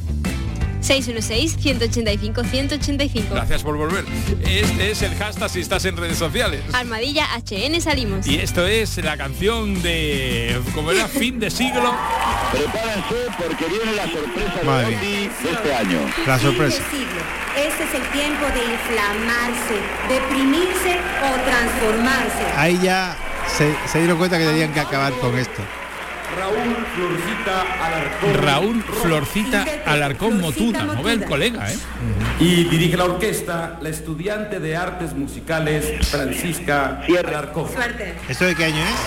[SPEAKER 7] seis uno seis, uno ocho cinco, uno ocho cinco.
[SPEAKER 2] Gracias por volver. Este es el hashtag si estás en redes sociales.
[SPEAKER 7] Almadilla H N salimos.
[SPEAKER 2] Y esto es la canción de, como era, fin de siglo.
[SPEAKER 11] Prepárense porque viene la sorpresa de
[SPEAKER 4] Madre
[SPEAKER 11] O T I de este año.
[SPEAKER 4] La sorpresa.
[SPEAKER 12] Fin de siglo. Este es el tiempo de inflamarse, deprimirse o transformarse.
[SPEAKER 4] Ahí ya se, se dieron cuenta que tenían que acabar con esto.
[SPEAKER 13] Raúl Florcita Alarcón.
[SPEAKER 2] Raúl Florcita Alarcón Motuda, no ve el colega, ¿eh?
[SPEAKER 13] Y dirige la orquesta la estudiante de artes musicales Francisca Alarcón.
[SPEAKER 12] Suerte.
[SPEAKER 4] ¿Esto de qué año es?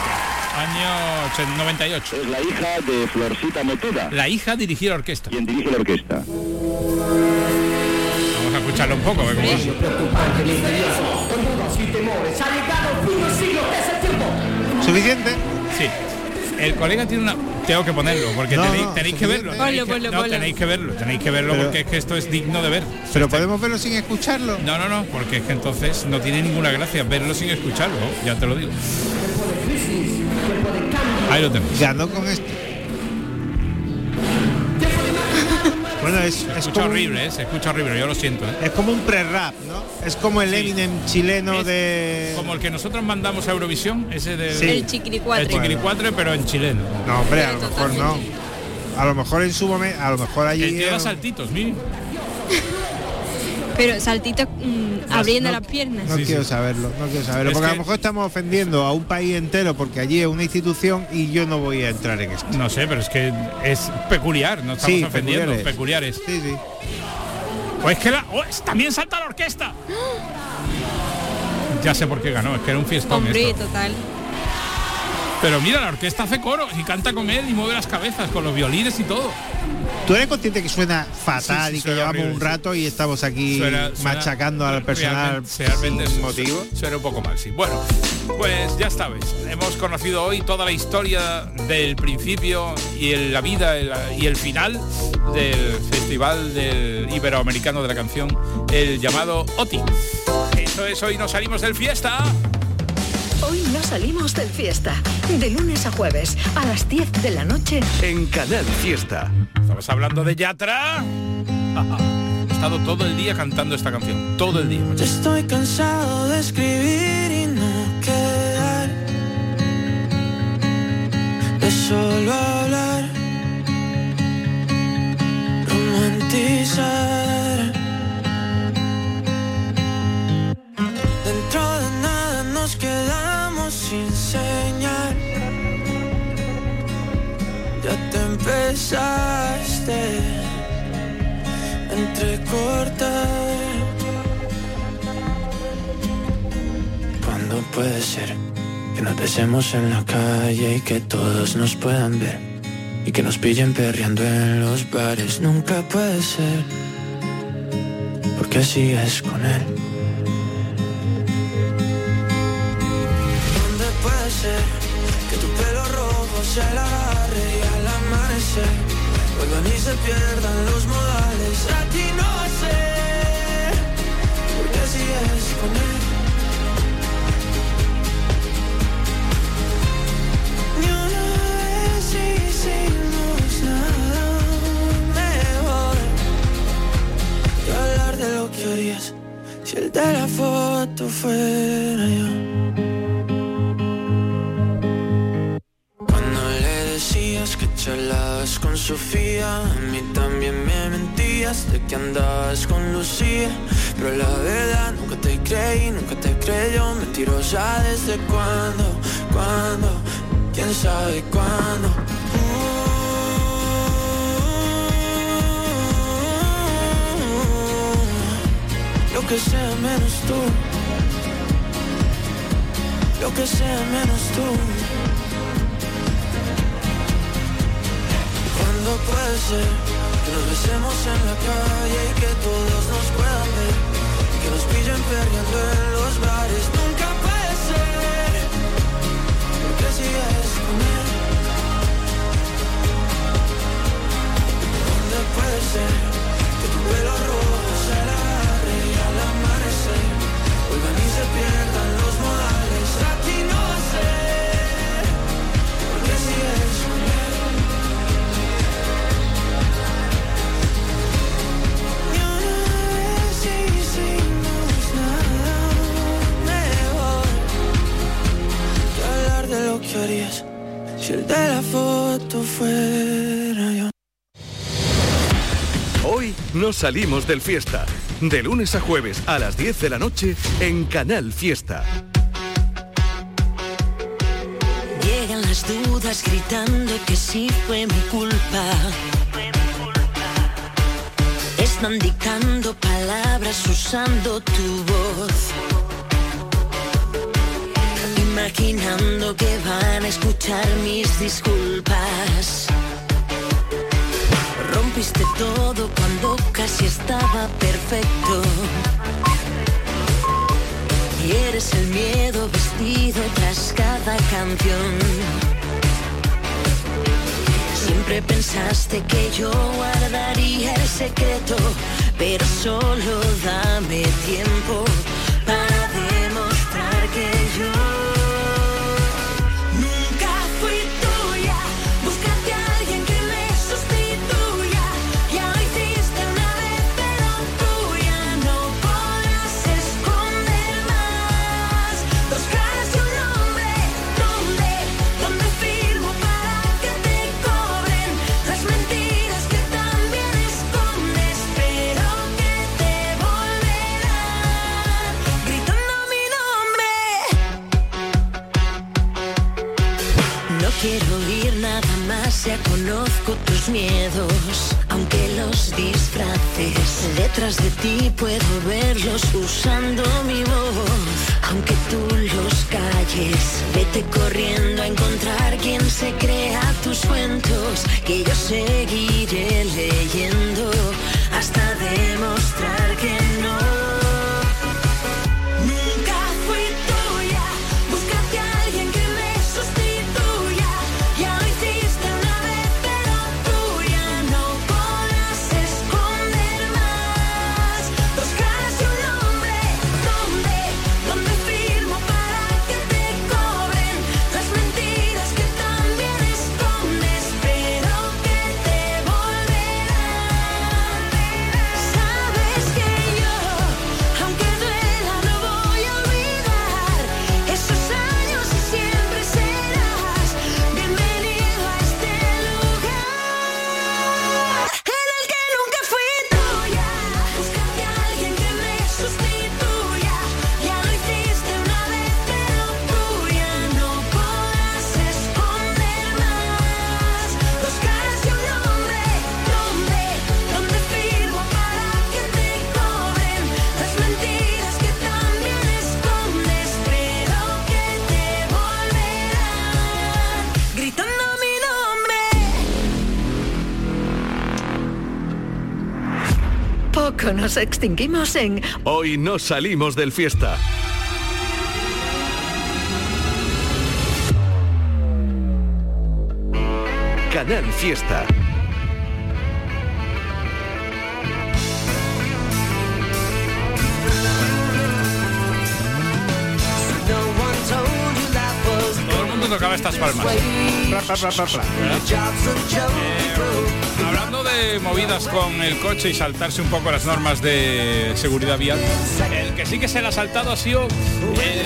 [SPEAKER 2] Año noventa y ocho.
[SPEAKER 11] Es la hija de Florcita Motuda.
[SPEAKER 2] La hija dirigía la orquesta.
[SPEAKER 11] Quien dirige la orquesta.
[SPEAKER 2] Vamos a escucharlo un poco, ¿eh? ¿Cómo va?
[SPEAKER 4] ¿Suficiente?
[SPEAKER 2] Sí. el colega tiene una... Tengo que ponerlo, porque
[SPEAKER 4] No,
[SPEAKER 2] tenéis,
[SPEAKER 4] no,
[SPEAKER 2] tenéis
[SPEAKER 4] sí,
[SPEAKER 2] que
[SPEAKER 4] sí,
[SPEAKER 2] verlo.
[SPEAKER 4] sí.
[SPEAKER 2] Tenéis
[SPEAKER 7] Ponlo,
[SPEAKER 2] que,
[SPEAKER 7] ponlo,
[SPEAKER 2] no,
[SPEAKER 7] ponlo.
[SPEAKER 2] tenéis que verlo, tenéis que verlo
[SPEAKER 4] Pero-
[SPEAKER 2] porque es que esto es digno de ver.
[SPEAKER 4] Pero
[SPEAKER 2] Este-
[SPEAKER 4] podemos verlo sin escucharlo.
[SPEAKER 2] No, no, no, porque es que entonces no tiene ninguna gracia verlo sin escucharlo, ya te lo digo. Ahí lo tenemos.
[SPEAKER 4] Ganó con esto. Bueno, es,
[SPEAKER 2] Se
[SPEAKER 4] es
[SPEAKER 2] escucha
[SPEAKER 4] como, un-
[SPEAKER 2] horrible, ¿eh? Se escucha horrible, yo lo siento, ¿eh?
[SPEAKER 4] es como un pre-rap, ¿no? Es como el
[SPEAKER 2] Sí.
[SPEAKER 4] Eminem chileno
[SPEAKER 2] Es
[SPEAKER 4] de...
[SPEAKER 2] Como el que nosotros mandamos a Eurovisión, ese del
[SPEAKER 4] Sí.
[SPEAKER 7] El chiquiricuatre.
[SPEAKER 2] el chiquiricuatre, pero en chileno.
[SPEAKER 4] No, hombre, a lo
[SPEAKER 7] Pero
[SPEAKER 4] mejor no.
[SPEAKER 7] totalmente.
[SPEAKER 4] A lo mejor en su momento, a lo mejor allí...
[SPEAKER 2] El tío da
[SPEAKER 4] eh,
[SPEAKER 2] saltitos, mire.
[SPEAKER 7] Pero saltito mm, abriendo
[SPEAKER 4] no-
[SPEAKER 7] las piernas.
[SPEAKER 4] No
[SPEAKER 2] Sí,
[SPEAKER 4] quiero
[SPEAKER 2] sí.
[SPEAKER 4] saberlo, no quiero saberlo,
[SPEAKER 2] Es
[SPEAKER 4] porque a
[SPEAKER 2] que-
[SPEAKER 4] lo mejor estamos ofendiendo a un país entero porque allí es una institución y yo no voy a entrar en esto.
[SPEAKER 2] No sé, pero es que es peculiar, no estamos
[SPEAKER 4] Sí,
[SPEAKER 2] ofendiendo,
[SPEAKER 4] peculiares.
[SPEAKER 2] peculiares.
[SPEAKER 4] Sí, sí.
[SPEAKER 2] O es que la, oh, es- también salta la orquesta. Ya sé por qué ganó, es que era un fiestón
[SPEAKER 7] Hombre,
[SPEAKER 2] esto.
[SPEAKER 7] total.
[SPEAKER 2] Pero mira, la orquesta hace coro y canta con él y mueve las cabezas con los violines y todo.
[SPEAKER 4] ¿Tú eres consciente que suena fatal
[SPEAKER 2] Sí, sí,
[SPEAKER 4] y que
[SPEAKER 2] suena
[SPEAKER 4] llevamos
[SPEAKER 2] horrible,
[SPEAKER 4] un
[SPEAKER 2] sí.
[SPEAKER 4] rato y estamos aquí
[SPEAKER 2] Suena- suena-
[SPEAKER 4] machacando al personal
[SPEAKER 2] realmente- realmente
[SPEAKER 4] sin
[SPEAKER 2] su-
[SPEAKER 4] motivo?
[SPEAKER 2] su- Suena un poco mal, sí. Bueno, pues ya sabes, hemos conocido hoy toda la historia del principio y el- la vida el- y el final del Festival del Iberoamericano de la Canción, el llamado O T I. Eso es, hoy nos salimos del fiesta.
[SPEAKER 3] Hoy no salimos del fiesta. De lunes a jueves, a las diez de la noche.
[SPEAKER 5] En Canal Fiesta.
[SPEAKER 2] Estamos hablando de Yatra. He estado todo el día cantando esta canción, todo el día.
[SPEAKER 8] Estoy cansado de escribir y no quedar, de solo hablar, romantizar. Dentro de nada nos quedamos sin señal. Ya te empezaste a entrecortar. ¿Cuándo puede ser que nos besemos en la calle y que todos nos puedan ver? Y que nos pillen perreando en los bares. Nunca puede ser, porque así es con él. ¿Dónde puede ser que tu pelo rojo se la agarre y al amanecer vuelvan y se pierdan los modales? A ti no sé, porque así es con él. Ni una vez hicimos nada mejor que hablar de lo que harías si el de la foto fuera yo. Cuando le decías que charlabas con Sofía, a mí también me mentías de que andabas con Lucía. Pero la verdad nunca te creí, nunca te creyó. Mentirosa desde cuándo, cuándo, quién sabe cuándo. Lo que sea menos tú, lo que sea menos tú. ¿Cuándo puede ser que nos besemos en la calle y que todos nos puedan ver? Y que nos pillen perreando en los bares. Nunca puede ser, porque así es con él. ¿Dónde puede ser que tu pelo rojo se la agarre y al amanecer vuelvan y se pierdan los modales? A ti no sé, porque así es con él. Ni una vez hicimos nada mejor que hablar de lo que harías si el de la foto fuera yo.
[SPEAKER 5] Hoy nos salimos del fiesta. De lunes a jueves a las diez de la noche en Canal Fiesta.
[SPEAKER 6] Llegan las dudas gritando que sí fue mi culpa. Están dictando palabras usando tu voz. Imaginando que van a escuchar mis disculpas. Rompiste todo cuando casi estaba perfecto. Y eres el miedo vestido tras cada canción. Siempre pensaste que yo guardaría el secreto, pero solo dame tiempo para demostrar que yo nunca fui tuya. Búscate a alguien que me sustituya. Ya lo hiciste una vez, pero tuya no podrás esconder más. Dos caras y un nombre, ¿dónde? ¿Dónde firmo para que te cobren las mentiras que también escondes, pero que te volverán gritando mi nombre? No quiero oír nada más, ya conozco tus miedos, aunque los disfraces. Detrás de ti puedo verlos usando mi voz, aunque tú los calles. Vete corriendo a encontrar quien se crea tus cuentos, que yo seguiré leyendo hasta demostrar que no. Nunca fui tuya. Búscate a alguien que me sustituya. Ya lo hiciste una vez, pero tuya no podrás esconder más. Dos caras y un nombre, ¿dónde? ¿Dónde firmo para que te cobren las mentiras que también escondes, pero que te volverán? Sabes que yo, aunque duela, no voy a olvidar esos años y siempre serás bienvenido a este lugar en el que nunca fui tuya. Búscate a alguien que me sustituya. Ya lo hiciste una vez, pero tuya no podrás esconder más. Dos caras y un nombre, ¿dónde? ¿Dónde firmo para que te cobren las mentiras que también escondes, pero que te volverán gritando mi nombre?
[SPEAKER 3] Poco nos extinguimos en
[SPEAKER 5] Hoy no salimos del fiesta. Canal Fiesta.
[SPEAKER 2] Todo el mundo tocaba estas palmas. Pla, pla, pla, pla, pla, ¿verdad? Eh, hablando de movidas con el coche y saltarse un poco las normas de seguridad vial, el que sí que se le ha saltado ha sido, eh,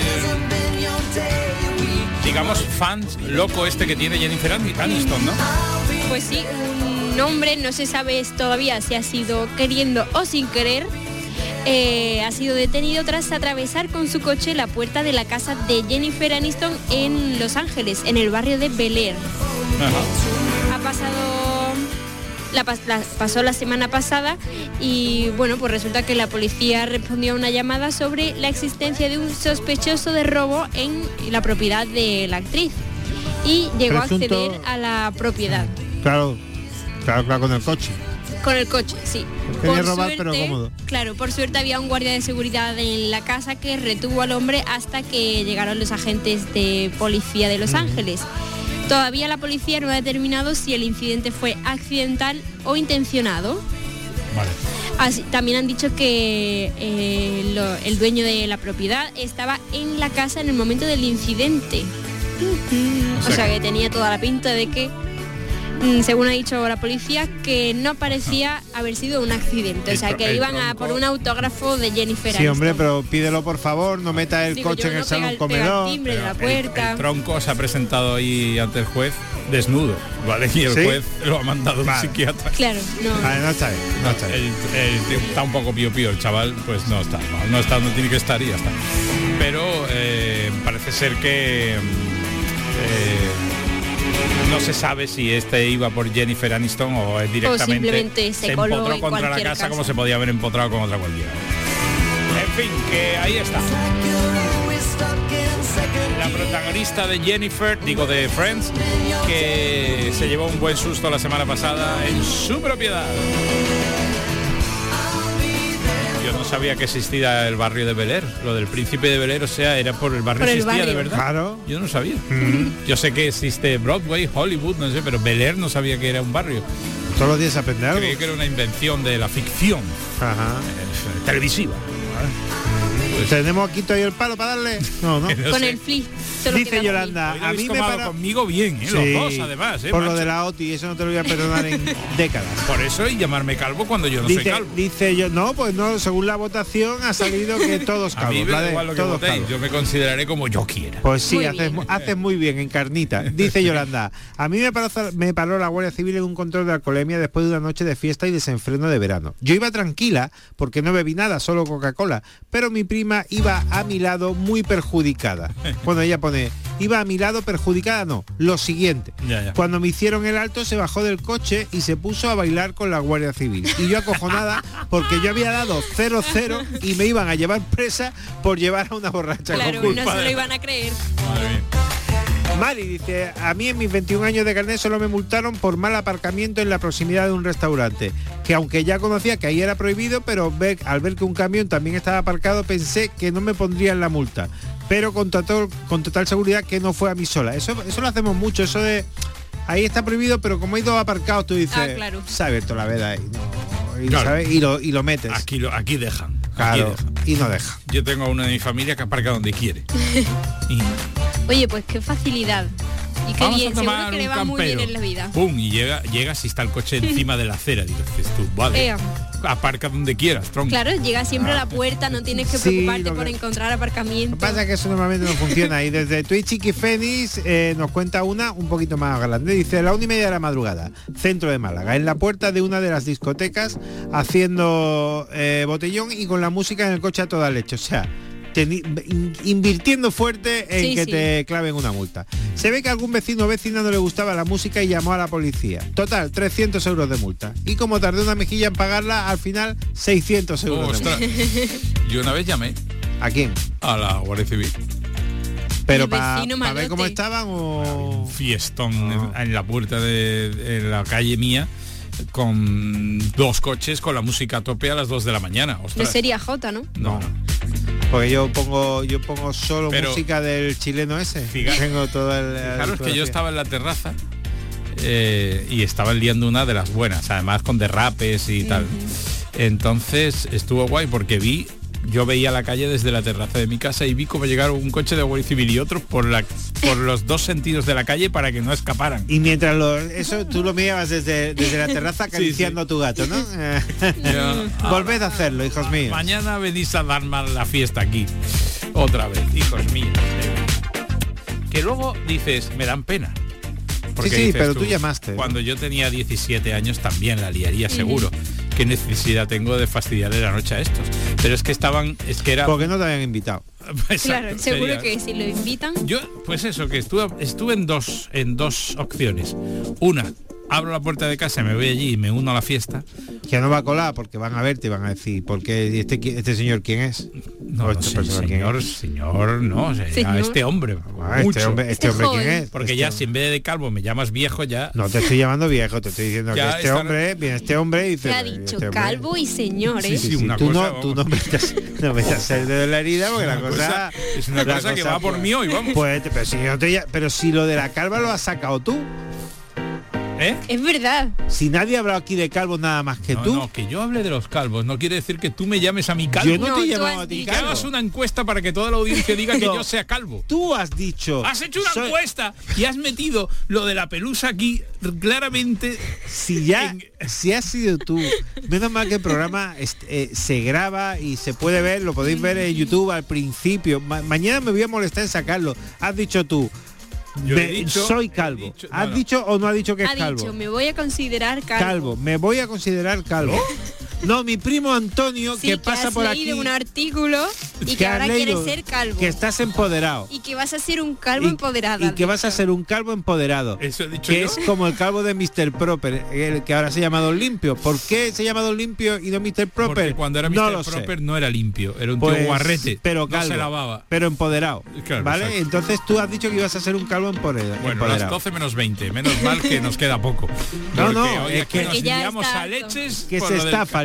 [SPEAKER 2] digamos, fan loco este que tiene Jennifer Aniston, ¿no?
[SPEAKER 7] Pues sí, un hombre, no se sabe todavía si ha sido queriendo o sin querer, eh, ha sido detenido tras atravesar con su coche la puerta de la casa de Jennifer Aniston en Los Ángeles, en el barrio de Bel Air.
[SPEAKER 2] Ajá.
[SPEAKER 7] Ha pasado, la, pas- la- pasó la semana pasada y bueno, pues resulta que la policía respondió a una llamada sobre la existencia de un sospechoso de robo en la propiedad de la actriz y llegó
[SPEAKER 4] Presunto-
[SPEAKER 7] a acceder a la propiedad.
[SPEAKER 4] Claro, claro, claro, con el coche.
[SPEAKER 7] Con el coche, sí.
[SPEAKER 4] Quería
[SPEAKER 7] Por
[SPEAKER 4] robar,
[SPEAKER 7] suerte,
[SPEAKER 4] pero cómodo.
[SPEAKER 7] Claro, por suerte había un guardia de seguridad en la casa que retuvo al hombre hasta que llegaron los agentes de policía de Los Ángeles. Todavía la policía no ha determinado si el incidente fue accidental o intencionado.
[SPEAKER 2] Vale.
[SPEAKER 7] Así, también han dicho que eh, lo- el dueño de la propiedad estaba en la casa en el momento del incidente. O sea que tenía toda la pinta de que, mm, según ha dicho la policía, que no parecía haber sido un accidente. O sea
[SPEAKER 2] El tro-
[SPEAKER 7] que
[SPEAKER 2] el
[SPEAKER 7] iban a
[SPEAKER 2] tronco-
[SPEAKER 7] por un autógrafo de Jennifer
[SPEAKER 4] Sí,
[SPEAKER 7] Aniston.
[SPEAKER 4] hombre, pero pídelo por favor, no meta el
[SPEAKER 7] Digo,
[SPEAKER 4] coche
[SPEAKER 7] yo,
[SPEAKER 4] en el
[SPEAKER 7] no pega
[SPEAKER 4] salón
[SPEAKER 7] el- pega el
[SPEAKER 4] comedor.
[SPEAKER 7] timbre de la
[SPEAKER 2] El-
[SPEAKER 7] puerta.
[SPEAKER 2] El, tronco se ha presentado ahí ante el juez desnudo, ¿vale? Y el
[SPEAKER 4] ¿Sí?
[SPEAKER 2] juez lo ha mandado a un
[SPEAKER 4] Vale.
[SPEAKER 2] psiquiatra.
[SPEAKER 7] Claro, no.
[SPEAKER 4] Vale, no está bien, no está bien.
[SPEAKER 2] El, el tío está un poco pío pío, el chaval pues no está, no, no está, no tiene que estar y ya está. Pero eh, parece ser que eh, no se sabe si este iba por Jennifer Aniston o es directamente
[SPEAKER 7] simplemente se coló
[SPEAKER 2] empotró
[SPEAKER 7] en
[SPEAKER 2] contra la
[SPEAKER 7] cualquier
[SPEAKER 2] casa,
[SPEAKER 7] casa.
[SPEAKER 2] como se podía haber empotrado con otra cualquiera. En fin, que ahí está. La protagonista de Jennifer, digo de Friends, que se llevó un buen susto la semana pasada en su propiedad. Yo no sabía que existía el barrio de Bel Air, lo del Príncipe de Bel Air, o sea, era por el barrio
[SPEAKER 7] Por el
[SPEAKER 2] existía
[SPEAKER 7] barrio.
[SPEAKER 2] de verdad.
[SPEAKER 4] Claro.
[SPEAKER 2] Yo no sabía. Mm. Yo sé que existe Broadway, Hollywood, no sé, pero Bel Air no sabía que era un barrio.
[SPEAKER 4] Todos los días aprender algo.
[SPEAKER 2] Creí que era una invención de la ficción
[SPEAKER 4] Ajá.
[SPEAKER 2] eh, televisiva.
[SPEAKER 4] Pues, ¿tenemos aquí todavía el palo para darle? No, no.
[SPEAKER 2] No
[SPEAKER 7] Con
[SPEAKER 2] sé.
[SPEAKER 7] el flip. solo
[SPEAKER 4] Dice
[SPEAKER 7] queda
[SPEAKER 4] Yolanda,
[SPEAKER 2] Hoy lo
[SPEAKER 4] a
[SPEAKER 2] habéis
[SPEAKER 4] mí me
[SPEAKER 2] tomado
[SPEAKER 4] para...
[SPEAKER 2] conmigo bien, ¿eh?
[SPEAKER 4] Sí,
[SPEAKER 2] Los dos además, ¿eh,
[SPEAKER 4] por lo
[SPEAKER 2] macho?
[SPEAKER 4] de la O T I, eso no te lo voy a perdonar en décadas.
[SPEAKER 2] Por eso y llamarme calvo cuando yo no soy
[SPEAKER 4] Dice,
[SPEAKER 2] calvo.
[SPEAKER 4] dice yo, no, pues no, según la votación ha salido que todos
[SPEAKER 2] A mí
[SPEAKER 4] calvos.
[SPEAKER 2] me da
[SPEAKER 4] Vlade,
[SPEAKER 2] igual lo que
[SPEAKER 4] todos
[SPEAKER 2] votéis,
[SPEAKER 4] calvos.
[SPEAKER 2] yo me consideraré como yo quiera.
[SPEAKER 4] Pues sí,
[SPEAKER 7] Muy
[SPEAKER 4] haces,
[SPEAKER 7] bien.
[SPEAKER 4] haces muy bien, en carnita. Dice Yolanda, a mí me paró, me paró la Guardia Civil en un control de alcoholemia después de una noche de fiesta y desenfreno de verano. Yo iba tranquila, porque no bebí nada, solo Coca-Cola, pero mi prima iba a mi lado muy perjudicada. Bueno, ella pone, iba a mi lado perjudicada, no, lo siguiente.
[SPEAKER 2] Ya, ya.
[SPEAKER 4] Cuando me hicieron el alto se bajó del coche y se puso a bailar con la Guardia Civil. Y yo acojonada porque yo había dado cero cero y me iban a llevar presa por llevar a una borracha
[SPEAKER 7] Claro,
[SPEAKER 4] con
[SPEAKER 7] no
[SPEAKER 4] culpa
[SPEAKER 7] se
[SPEAKER 4] de-
[SPEAKER 7] lo iban a creer.
[SPEAKER 2] Madre mía.
[SPEAKER 4] Mari dice, a mí en mis veintiún años de carnet solo me multaron por mal aparcamiento en la proximidad de un restaurante, que aunque ya conocía que ahí era prohibido, pero ver, al ver que un camión también estaba aparcado pensé que no me pondrían la multa, pero con total, con total seguridad que no fue a mí sola. Eso, eso lo hacemos mucho, eso de, ahí está prohibido, pero como hay dos aparcados, tú dices,
[SPEAKER 7] Ah, claro.
[SPEAKER 4] se ha abierto la veda ahí, no, y,
[SPEAKER 2] Claro.
[SPEAKER 4] ¿sabes? y, lo, y lo metes.
[SPEAKER 2] Aquí, lo, aquí dejan. aquí
[SPEAKER 4] Claro,
[SPEAKER 2] dejan.
[SPEAKER 4] y no deja.
[SPEAKER 2] Yo tengo a una de mi familia que aparca donde quiere. Y
[SPEAKER 7] Oye, pues qué facilidad. Y qué
[SPEAKER 2] vamos
[SPEAKER 7] bien,
[SPEAKER 2] a tomar
[SPEAKER 7] seguro que le
[SPEAKER 2] un
[SPEAKER 7] va muy bien
[SPEAKER 2] campero.
[SPEAKER 7] en la vida.
[SPEAKER 2] Pum, y llega, llegas y está el coche encima de la acera. Dices tú, vale,
[SPEAKER 7] Ea.
[SPEAKER 2] aparca donde quieras, tronco.
[SPEAKER 7] Claro, llega siempre a la puerta, no tienes que
[SPEAKER 4] Sí,
[SPEAKER 7] preocuparte
[SPEAKER 4] lo
[SPEAKER 7] por
[SPEAKER 4] que-
[SPEAKER 7] encontrar
[SPEAKER 4] Lo
[SPEAKER 7] aparcamiento.
[SPEAKER 4] que pasa es que eso normalmente no funciona. Y desde Twitch y Fénix eh, nos cuenta una un poquito más grande. Dice, a la una y media de la madrugada, centro de Málaga, en la puerta de una de las discotecas, haciendo eh, botellón y con la música en el coche a toda leche. O sea, teni- in- invirtiendo fuerte en
[SPEAKER 7] Sí,
[SPEAKER 4] que
[SPEAKER 7] sí.
[SPEAKER 4] te claven una multa. Se ve que a algún vecino o vecina no le gustaba la música y llamó a la policía. Total, trescientos euros de multa. Y como tardé una mejilla en pagarla, al final seiscientos euros de
[SPEAKER 2] Ostras.
[SPEAKER 4] multa.
[SPEAKER 2] Yo una vez llamé
[SPEAKER 4] ¿A quién?
[SPEAKER 2] a la Guardia Civil.
[SPEAKER 4] Pero
[SPEAKER 7] El
[SPEAKER 4] para
[SPEAKER 7] vecino
[SPEAKER 4] ver
[SPEAKER 7] malote.
[SPEAKER 4] cómo estaban o...
[SPEAKER 2] Fiestón
[SPEAKER 4] Ah.
[SPEAKER 2] en, en la puerta de en la calle mía con dos coches con la música a tope a las dos de la mañana.
[SPEAKER 7] De
[SPEAKER 2] Ostras.
[SPEAKER 7] sería J, ¿no?
[SPEAKER 2] No, no.
[SPEAKER 4] Porque yo pongo yo pongo solo
[SPEAKER 2] Pero-
[SPEAKER 4] música del chileno ese.
[SPEAKER 2] Figa-
[SPEAKER 4] Tengo todo el...
[SPEAKER 2] Fijaros que yo
[SPEAKER 4] todo-
[SPEAKER 2] estaba en la terraza eh, y estaba liando una de las buenas, además con derrapes y tal. Entonces estuvo guay porque vi, yo veía la calle desde la terraza de mi casa y vi cómo llegaron un coche de Guardia Civil y otro por la por los dos sentidos de la calle para que no escaparan.
[SPEAKER 4] Y mientras lo, eso tú lo mirabas desde, desde la terraza acariciando a tu gato, ¿no?
[SPEAKER 2] Ya.
[SPEAKER 4] Volved a hacerlo, hijos míos.
[SPEAKER 2] Mañana venís a dar mal la fiesta aquí. Otra vez, hijos míos. Que luego dices, me dan pena.
[SPEAKER 4] Sí, sí,
[SPEAKER 2] dices
[SPEAKER 4] pero tú llamaste.
[SPEAKER 2] Cuando yo tenía diecisiete años también la liaría seguro. ¿Qué necesidad tengo de fastidiarle la noche a estos? Pero es que estaban, es que era...
[SPEAKER 4] Porque no te habían invitado.
[SPEAKER 2] Exacto,
[SPEAKER 7] Claro, seguro
[SPEAKER 2] sería-
[SPEAKER 7] que si lo invitan.
[SPEAKER 2] Yo, pues eso, que estuve, estuve en dos, en dos opciones. Una, abro la puerta de casa, me voy allí y me uno a la fiesta.
[SPEAKER 4] Que no va a colar porque van a verte y van a decir, ¿por qué este, qui- este señor quién es?
[SPEAKER 2] No,
[SPEAKER 4] O esta
[SPEAKER 2] sí,
[SPEAKER 4] persona quién
[SPEAKER 2] señor,
[SPEAKER 4] es.
[SPEAKER 2] señor, no, o sea,
[SPEAKER 7] Señor.
[SPEAKER 2] este hombre.
[SPEAKER 4] Ah, este
[SPEAKER 2] mucho.
[SPEAKER 4] hombre, este hombre quién
[SPEAKER 7] joven.
[SPEAKER 4] es.
[SPEAKER 2] Porque
[SPEAKER 4] Este
[SPEAKER 2] ya
[SPEAKER 4] hombre.
[SPEAKER 2] si en vez de calvo me llamas viejo ya...
[SPEAKER 4] No te estoy llamando viejo, te estoy diciendo
[SPEAKER 2] Ya
[SPEAKER 4] que este
[SPEAKER 2] está-
[SPEAKER 4] hombre, viene este hombre y dice...
[SPEAKER 7] Te ha
[SPEAKER 4] "Este
[SPEAKER 7] dicho
[SPEAKER 4] hombre".
[SPEAKER 7] calvo y señor, ¿eh?
[SPEAKER 2] Sí, sí, una
[SPEAKER 4] tú,
[SPEAKER 2] cosa,
[SPEAKER 4] no, tú
[SPEAKER 2] vamos.
[SPEAKER 4] no metas, no metas el dedo en la herida porque la
[SPEAKER 2] Una
[SPEAKER 4] cosa...
[SPEAKER 2] cosa- es una
[SPEAKER 4] la
[SPEAKER 2] cosa que va por
[SPEAKER 4] pues-
[SPEAKER 2] mí hoy, vamos.
[SPEAKER 4] Pues, pero, si no te ll- pero si lo de la calva lo has sacado tú.
[SPEAKER 2] ¿Eh?
[SPEAKER 7] Es verdad.
[SPEAKER 4] Si nadie ha hablado aquí de calvos nada más que
[SPEAKER 2] No,
[SPEAKER 4] tú.
[SPEAKER 2] no, que yo hable de los calvos no quiere decir que tú me llames a mi calvo.
[SPEAKER 4] Yo no,
[SPEAKER 7] No,
[SPEAKER 4] te
[SPEAKER 7] tú
[SPEAKER 4] he llamado
[SPEAKER 7] has
[SPEAKER 4] a ti
[SPEAKER 2] y que
[SPEAKER 4] calvo.
[SPEAKER 2] hagas una encuesta para que toda la audiencia diga que
[SPEAKER 4] No.
[SPEAKER 2] yo sea calvo.
[SPEAKER 4] Tú has dicho...
[SPEAKER 2] Has hecho una
[SPEAKER 4] soy-
[SPEAKER 2] encuesta y has metido lo de la pelusa aquí claramente.
[SPEAKER 4] Si ya,
[SPEAKER 2] en-
[SPEAKER 4] si has sido tú, menos mal que el programa est- eh, se graba y se puede ver, lo podéis ver en YouTube al principio. Ma- mañana me voy a molestar en sacarlo. Has dicho tú,
[SPEAKER 2] Yo he
[SPEAKER 4] me-
[SPEAKER 2] dicho-
[SPEAKER 4] soy
[SPEAKER 2] he
[SPEAKER 4] calvo.
[SPEAKER 2] dicho- no,
[SPEAKER 4] ¿Has
[SPEAKER 2] no.
[SPEAKER 4] dicho o no ha dicho que es
[SPEAKER 7] Ha
[SPEAKER 4] calvo?
[SPEAKER 7] dicho, me voy a considerar calvo.
[SPEAKER 4] Calvo, me voy a considerar calvo. No, mi primo Antonio,
[SPEAKER 7] Sí,
[SPEAKER 4] que pasa
[SPEAKER 7] has
[SPEAKER 4] por
[SPEAKER 7] leído
[SPEAKER 4] aquí,
[SPEAKER 7] un artículo y que,
[SPEAKER 4] que has
[SPEAKER 7] ahora
[SPEAKER 4] leído
[SPEAKER 7] quieres ser calvo.
[SPEAKER 4] que estás empoderado.
[SPEAKER 7] Y que vas a ser un calvo
[SPEAKER 4] Y-
[SPEAKER 7] empoderado.
[SPEAKER 4] Y que vas a ser un calvo empoderado.
[SPEAKER 2] Eso he dicho
[SPEAKER 4] que
[SPEAKER 2] yo.
[SPEAKER 4] es como el calvo de mister Proper, el que ahora se llama Don Limpio. ¿Por qué se llama Don Limpio y no mister Proper?
[SPEAKER 2] Porque cuando era
[SPEAKER 4] no
[SPEAKER 2] mister
[SPEAKER 4] lo sé.
[SPEAKER 2] Proper no era limpio, era un
[SPEAKER 4] Pues,
[SPEAKER 2] tío guarrete.
[SPEAKER 4] pero
[SPEAKER 2] no
[SPEAKER 4] calvo,
[SPEAKER 2] se lavaba.
[SPEAKER 4] pero empoderado.
[SPEAKER 2] Claro,
[SPEAKER 4] ¿Vale?
[SPEAKER 2] exacto.
[SPEAKER 4] Entonces tú has dicho que ibas a ser un calvo empodera-
[SPEAKER 2] Bueno,
[SPEAKER 4] empoderado.
[SPEAKER 2] las doce menos veinte, menos mal que nos queda poco.
[SPEAKER 4] No,
[SPEAKER 2] Porque
[SPEAKER 4] no,
[SPEAKER 2] hoy
[SPEAKER 4] es
[SPEAKER 2] aquí
[SPEAKER 4] que-
[SPEAKER 2] nos
[SPEAKER 7] Que ya
[SPEAKER 2] liamos
[SPEAKER 7] está
[SPEAKER 2] a
[SPEAKER 7] harto.
[SPEAKER 2] leches
[SPEAKER 4] que
[SPEAKER 2] por
[SPEAKER 4] se
[SPEAKER 2] lo del
[SPEAKER 4] está
[SPEAKER 2] ca-
[SPEAKER 4] faltando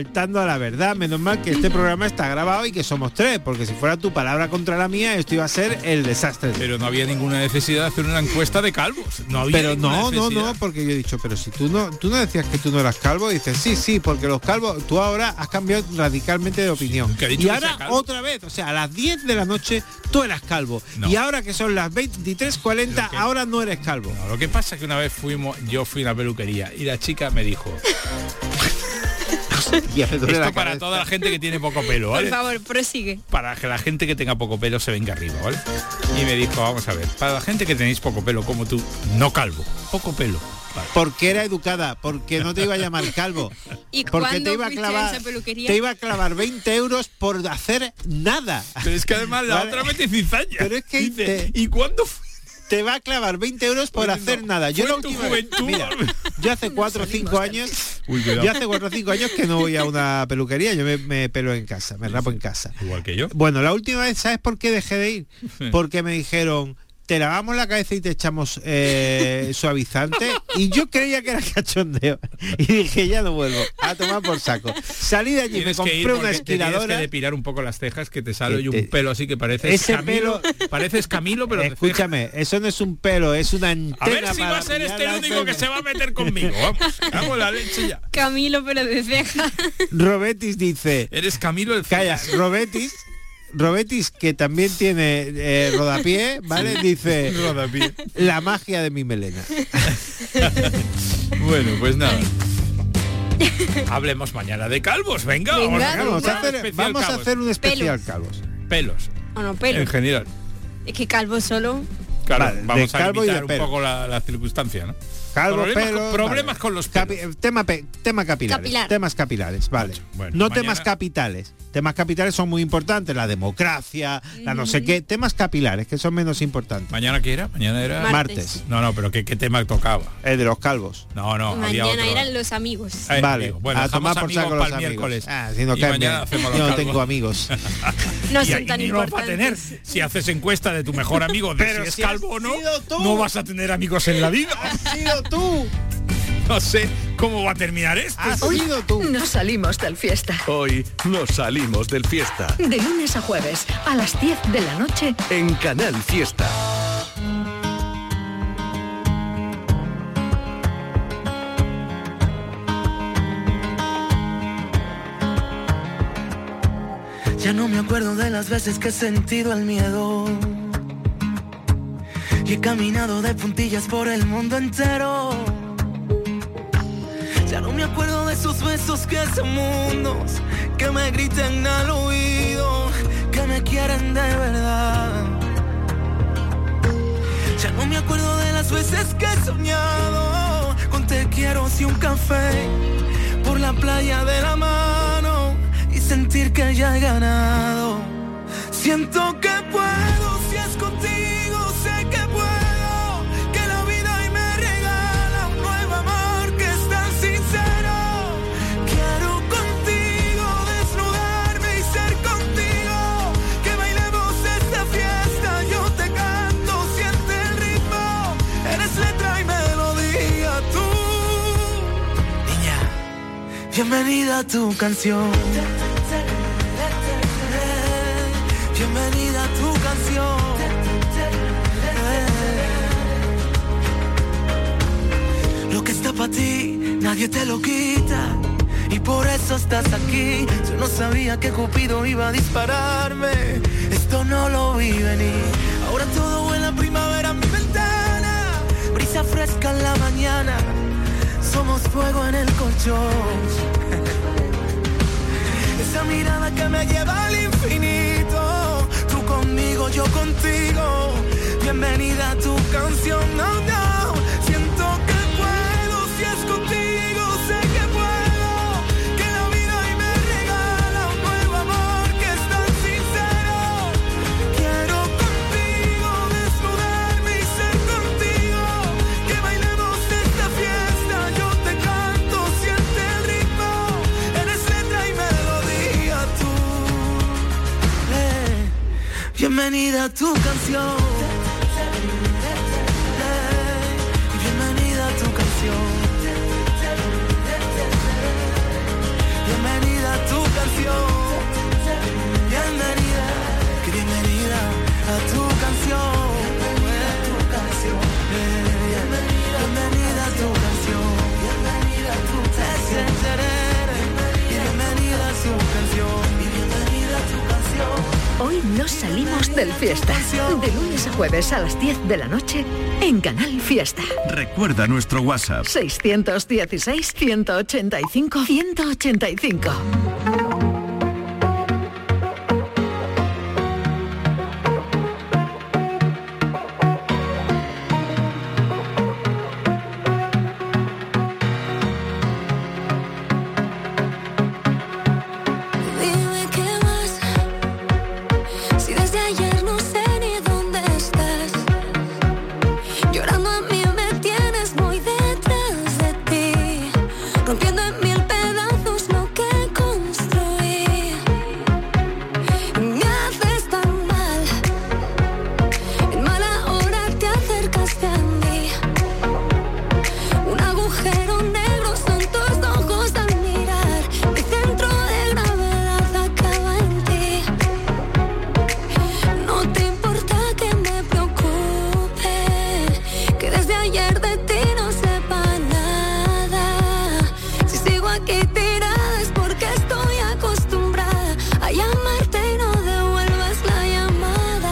[SPEAKER 4] faltando a la verdad. Menos mal que este programa está grabado y que somos tres, porque si fuera tu palabra contra la mía, esto iba a ser el desastre.
[SPEAKER 2] Pero no había ninguna necesidad de hacer una encuesta de calvos. No había
[SPEAKER 4] Pero no, no,
[SPEAKER 2] necesidad.
[SPEAKER 4] no, porque yo he dicho, pero si tú no, tú no decías que tú no eras calvo, dices, sí, sí, porque los calvos, tú ahora has cambiado radicalmente de opinión.
[SPEAKER 2] ¿Que ha dicho
[SPEAKER 4] Y
[SPEAKER 2] que
[SPEAKER 4] ahora
[SPEAKER 2] sea calvo?
[SPEAKER 4] otra vez, o sea, a las diez de la noche tú eras calvo.
[SPEAKER 2] No.
[SPEAKER 4] Y ahora que son las veintitrés cuarenta,
[SPEAKER 2] Lo que-
[SPEAKER 4] ahora no eres calvo.
[SPEAKER 2] No, lo que pasa es que una vez fuimos, yo fui a una peluquería y la chica me dijo,
[SPEAKER 4] Ya me duele
[SPEAKER 2] esto
[SPEAKER 4] la
[SPEAKER 2] para
[SPEAKER 4] cabeza.
[SPEAKER 2] toda la gente que tiene poco pelo, ¿vale?
[SPEAKER 7] Por favor, prosigue.
[SPEAKER 2] Para que la gente que tenga poco pelo se venga arriba, ¿vale? Y me dijo, vamos a ver, para la gente que tenéis poco pelo como tú, no calvo, poco pelo. Vale.
[SPEAKER 4] Porque era educada, porque no te iba a llamar calvo.
[SPEAKER 7] ¿Y
[SPEAKER 4] Porque
[SPEAKER 7] cuándo
[SPEAKER 4] te iba a
[SPEAKER 7] fuiste a
[SPEAKER 4] clavar,
[SPEAKER 7] esa peluquería?
[SPEAKER 4] te iba a clavar veinte euros por hacer nada.
[SPEAKER 2] Pero es que además la
[SPEAKER 4] Vale.
[SPEAKER 2] otra mete cizaña.
[SPEAKER 4] Pero es que
[SPEAKER 2] Dice,
[SPEAKER 4] te-
[SPEAKER 2] ¿y cuándo fue?
[SPEAKER 4] te va a clavar veinte euros por
[SPEAKER 2] Oye,
[SPEAKER 4] hacer
[SPEAKER 2] no,
[SPEAKER 4] nada. Yo
[SPEAKER 2] fue
[SPEAKER 4] la
[SPEAKER 2] en tu
[SPEAKER 4] última
[SPEAKER 2] juventud.
[SPEAKER 4] mira, yo hace cuatro o cinco años,
[SPEAKER 2] Uy, cuidado.
[SPEAKER 4] yo hace cuatro o cinco años que no voy a una peluquería, yo me, me pelo en casa, me rapo en casa.
[SPEAKER 2] Igual que yo.
[SPEAKER 4] Bueno, la última vez, ¿sabes por qué dejé de ir? Porque me dijeron, te lavamos la cabeza y te echamos eh, suavizante, y yo creía que era cachondeo y dije, ya no vuelvo a tomar por saco. Salí de allí,
[SPEAKER 2] Tienes
[SPEAKER 4] me
[SPEAKER 2] que ir
[SPEAKER 4] compré una
[SPEAKER 2] porque te tienes
[SPEAKER 4] esquiladora.
[SPEAKER 2] que depilar un poco las cejas, que te sale
[SPEAKER 4] Que
[SPEAKER 2] y un
[SPEAKER 4] te-
[SPEAKER 2] pelo así que pareces
[SPEAKER 4] Ese
[SPEAKER 2] Camilo,
[SPEAKER 4] pelo-
[SPEAKER 2] pareces Camilo, pero de ceja.
[SPEAKER 4] Escúchame, eso no es un pelo, es una antena.
[SPEAKER 2] A ver si
[SPEAKER 4] para
[SPEAKER 2] va a ser
[SPEAKER 4] pillar
[SPEAKER 2] este el
[SPEAKER 4] las
[SPEAKER 2] único que
[SPEAKER 4] venas.
[SPEAKER 2] se va a meter conmigo. Vamos, hago la leche ya.
[SPEAKER 7] Camilo, pero de ceja.
[SPEAKER 4] Robetis dice,
[SPEAKER 2] Eres Camilo el
[SPEAKER 4] calla, Robetis, Robetis, que también tiene eh, rodapié, ¿vale? Dice,
[SPEAKER 2] Rodapié.
[SPEAKER 4] la magia de mi melena.
[SPEAKER 2] Bueno, pues nada. Hablemos mañana de calvos, venga.
[SPEAKER 7] Venga,
[SPEAKER 2] vamos,
[SPEAKER 4] Vamos a
[SPEAKER 2] a hacer,
[SPEAKER 4] hacer, vamos a hacer un especial calvos.
[SPEAKER 2] pelos.
[SPEAKER 7] O no, pelo.
[SPEAKER 2] En general.
[SPEAKER 7] Es que calvo solo.
[SPEAKER 2] Claro,
[SPEAKER 4] Vale,
[SPEAKER 2] vamos
[SPEAKER 4] de
[SPEAKER 2] a
[SPEAKER 4] calvo y de
[SPEAKER 2] limitar un
[SPEAKER 4] pelo.
[SPEAKER 2] poco la, la circunstancia, ¿no?
[SPEAKER 4] Calvo,
[SPEAKER 2] problemas
[SPEAKER 4] pelo,
[SPEAKER 2] con, problemas
[SPEAKER 4] vale.
[SPEAKER 2] con los pelos.
[SPEAKER 4] Capi- tema, pe- tema capilares.
[SPEAKER 7] Capilar.
[SPEAKER 4] Temas capilares, vale.
[SPEAKER 2] Bueno,
[SPEAKER 4] no
[SPEAKER 2] mañana-
[SPEAKER 4] temas capitales. Temas capitales son muy importantes, la democracia, la no sé qué. Temas capilares, que son menos importantes.
[SPEAKER 2] ¿Mañana qué era? Mañana era...
[SPEAKER 7] Martes.
[SPEAKER 4] Martes,
[SPEAKER 2] No, no, pero ¿qué, qué tema tocaba?
[SPEAKER 4] el de los calvos.
[SPEAKER 2] No, no, había
[SPEAKER 7] Mañana
[SPEAKER 2] otro.
[SPEAKER 7] eran los amigos.
[SPEAKER 2] Eh,
[SPEAKER 4] Vale,
[SPEAKER 2] amigo. Bueno,
[SPEAKER 4] a
[SPEAKER 2] dejamos
[SPEAKER 4] tomar por
[SPEAKER 2] amigos
[SPEAKER 4] saco
[SPEAKER 2] para
[SPEAKER 4] los
[SPEAKER 2] el
[SPEAKER 4] amigos.
[SPEAKER 2] miércoles.
[SPEAKER 4] Ah, si no
[SPEAKER 2] Y
[SPEAKER 4] caen
[SPEAKER 2] mañana
[SPEAKER 4] bien.
[SPEAKER 2] hacemos
[SPEAKER 4] Yo
[SPEAKER 2] los
[SPEAKER 4] no
[SPEAKER 2] calvos.
[SPEAKER 4] tengo amigos.
[SPEAKER 7] No
[SPEAKER 2] Y
[SPEAKER 7] son
[SPEAKER 2] ahí
[SPEAKER 7] tan
[SPEAKER 2] ni lo vas a tener.
[SPEAKER 7] importantes.
[SPEAKER 2] Si haces encuesta de tu mejor amigo de
[SPEAKER 4] Pero
[SPEAKER 2] si es
[SPEAKER 4] si has
[SPEAKER 2] calvo o no,
[SPEAKER 4] sido tú.
[SPEAKER 2] no vas a tener amigos en la vida.
[SPEAKER 4] ¡Has sido tú!
[SPEAKER 2] No sé cómo va a terminar esto.
[SPEAKER 4] ¡Has sido tú!
[SPEAKER 3] No salimos del fiesta.
[SPEAKER 5] Hoy nos salimos del fiesta
[SPEAKER 3] De lunes a jueves, a las diez de la noche,
[SPEAKER 5] en Canal Fiesta.
[SPEAKER 8] Ya no me acuerdo de las veces que he sentido el miedo y he caminado de puntillas por el mundo entero. Ya no me acuerdo de esos besos que son mundos, que me griten al oído, que me quieren de verdad. Ya no me acuerdo de las veces que he soñado con te quiero y un café por la playa de la mano y sentir que ya he ganado. Siento que puedo, si es contigo, sé que puedo, que la vida hoy me regala un nuevo amor que es tan sincero. Quiero contigo desnudarme y ser contigo, que bailemos esta fiesta, yo te canto, siente el ritmo, eres letra y melodía tú. Niña, bienvenida a tu canción. Bienvenida a tu canción. Eh. Lo que está para ti, nadie te lo quita. Y por eso estás aquí. Yo no sabía que Cupido iba a dispararme. Esto no lo vi venir. Ahora todo huele a primavera en mi ventana. Brisa fresca en la mañana. Somos fuego en el colchón. Esa mirada que me lleva al infinito, tú conmigo, yo contigo. Bienvenida a tu canción, no, no. Siento que puedo, si es contigo, sé que puedo, que la vida hoy me regala un nuevo amor que es tan sincero. Quiero contigo desnudarme y ser contigo, que bailemos esta fiesta, yo te canto, siente el ritmo, eres letra y melodía tú. Eh, bienvenida a tu canción. Eh, bienvenida a tu canción. Bienvenida
[SPEAKER 3] del Fiesta. De lunes a jueves a las diez de la noche en Canal Fiesta.
[SPEAKER 5] Recuerda nuestro WhatsApp.
[SPEAKER 3] seiscientos dieciséis, ciento ochenta y cinco, ciento ochenta y cinco.
[SPEAKER 6] Dime qué más, si desde ayer no sé ni dónde estás. Llorando a mí me tienes muy detrás de ti, rompiendo en mil pedazos lo que construí. Me haces tan mal, en mala hora te acercaste a mí. Un agujero negro son tus ojos al mirar, mi centro de gravedad acaba en ti. No te importa que me preocupe, que desde ayer de ti no sepa nada. Si sigo aquí tirada es porque estoy acostumbrada a llamarte y no devuelvas la llamada.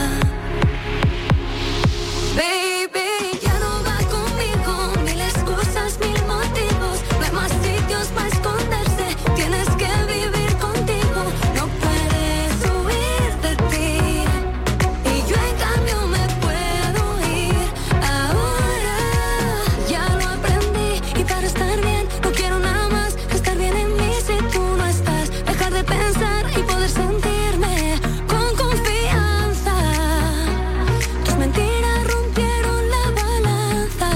[SPEAKER 6] Baby, ya no va conmigo, mil excusas, mil motivos. No hay más sitios para esconderse, tienes que vivir contigo. No puedes huir de ti, y yo en cambio me puedo ir. Ahora ya lo aprendí, y para estar bien no quiero nada más que estar bien en mí si tú no estás. Dejar de pensar y poder sentirme con confianza. Tus mentiras rompieron la balanza.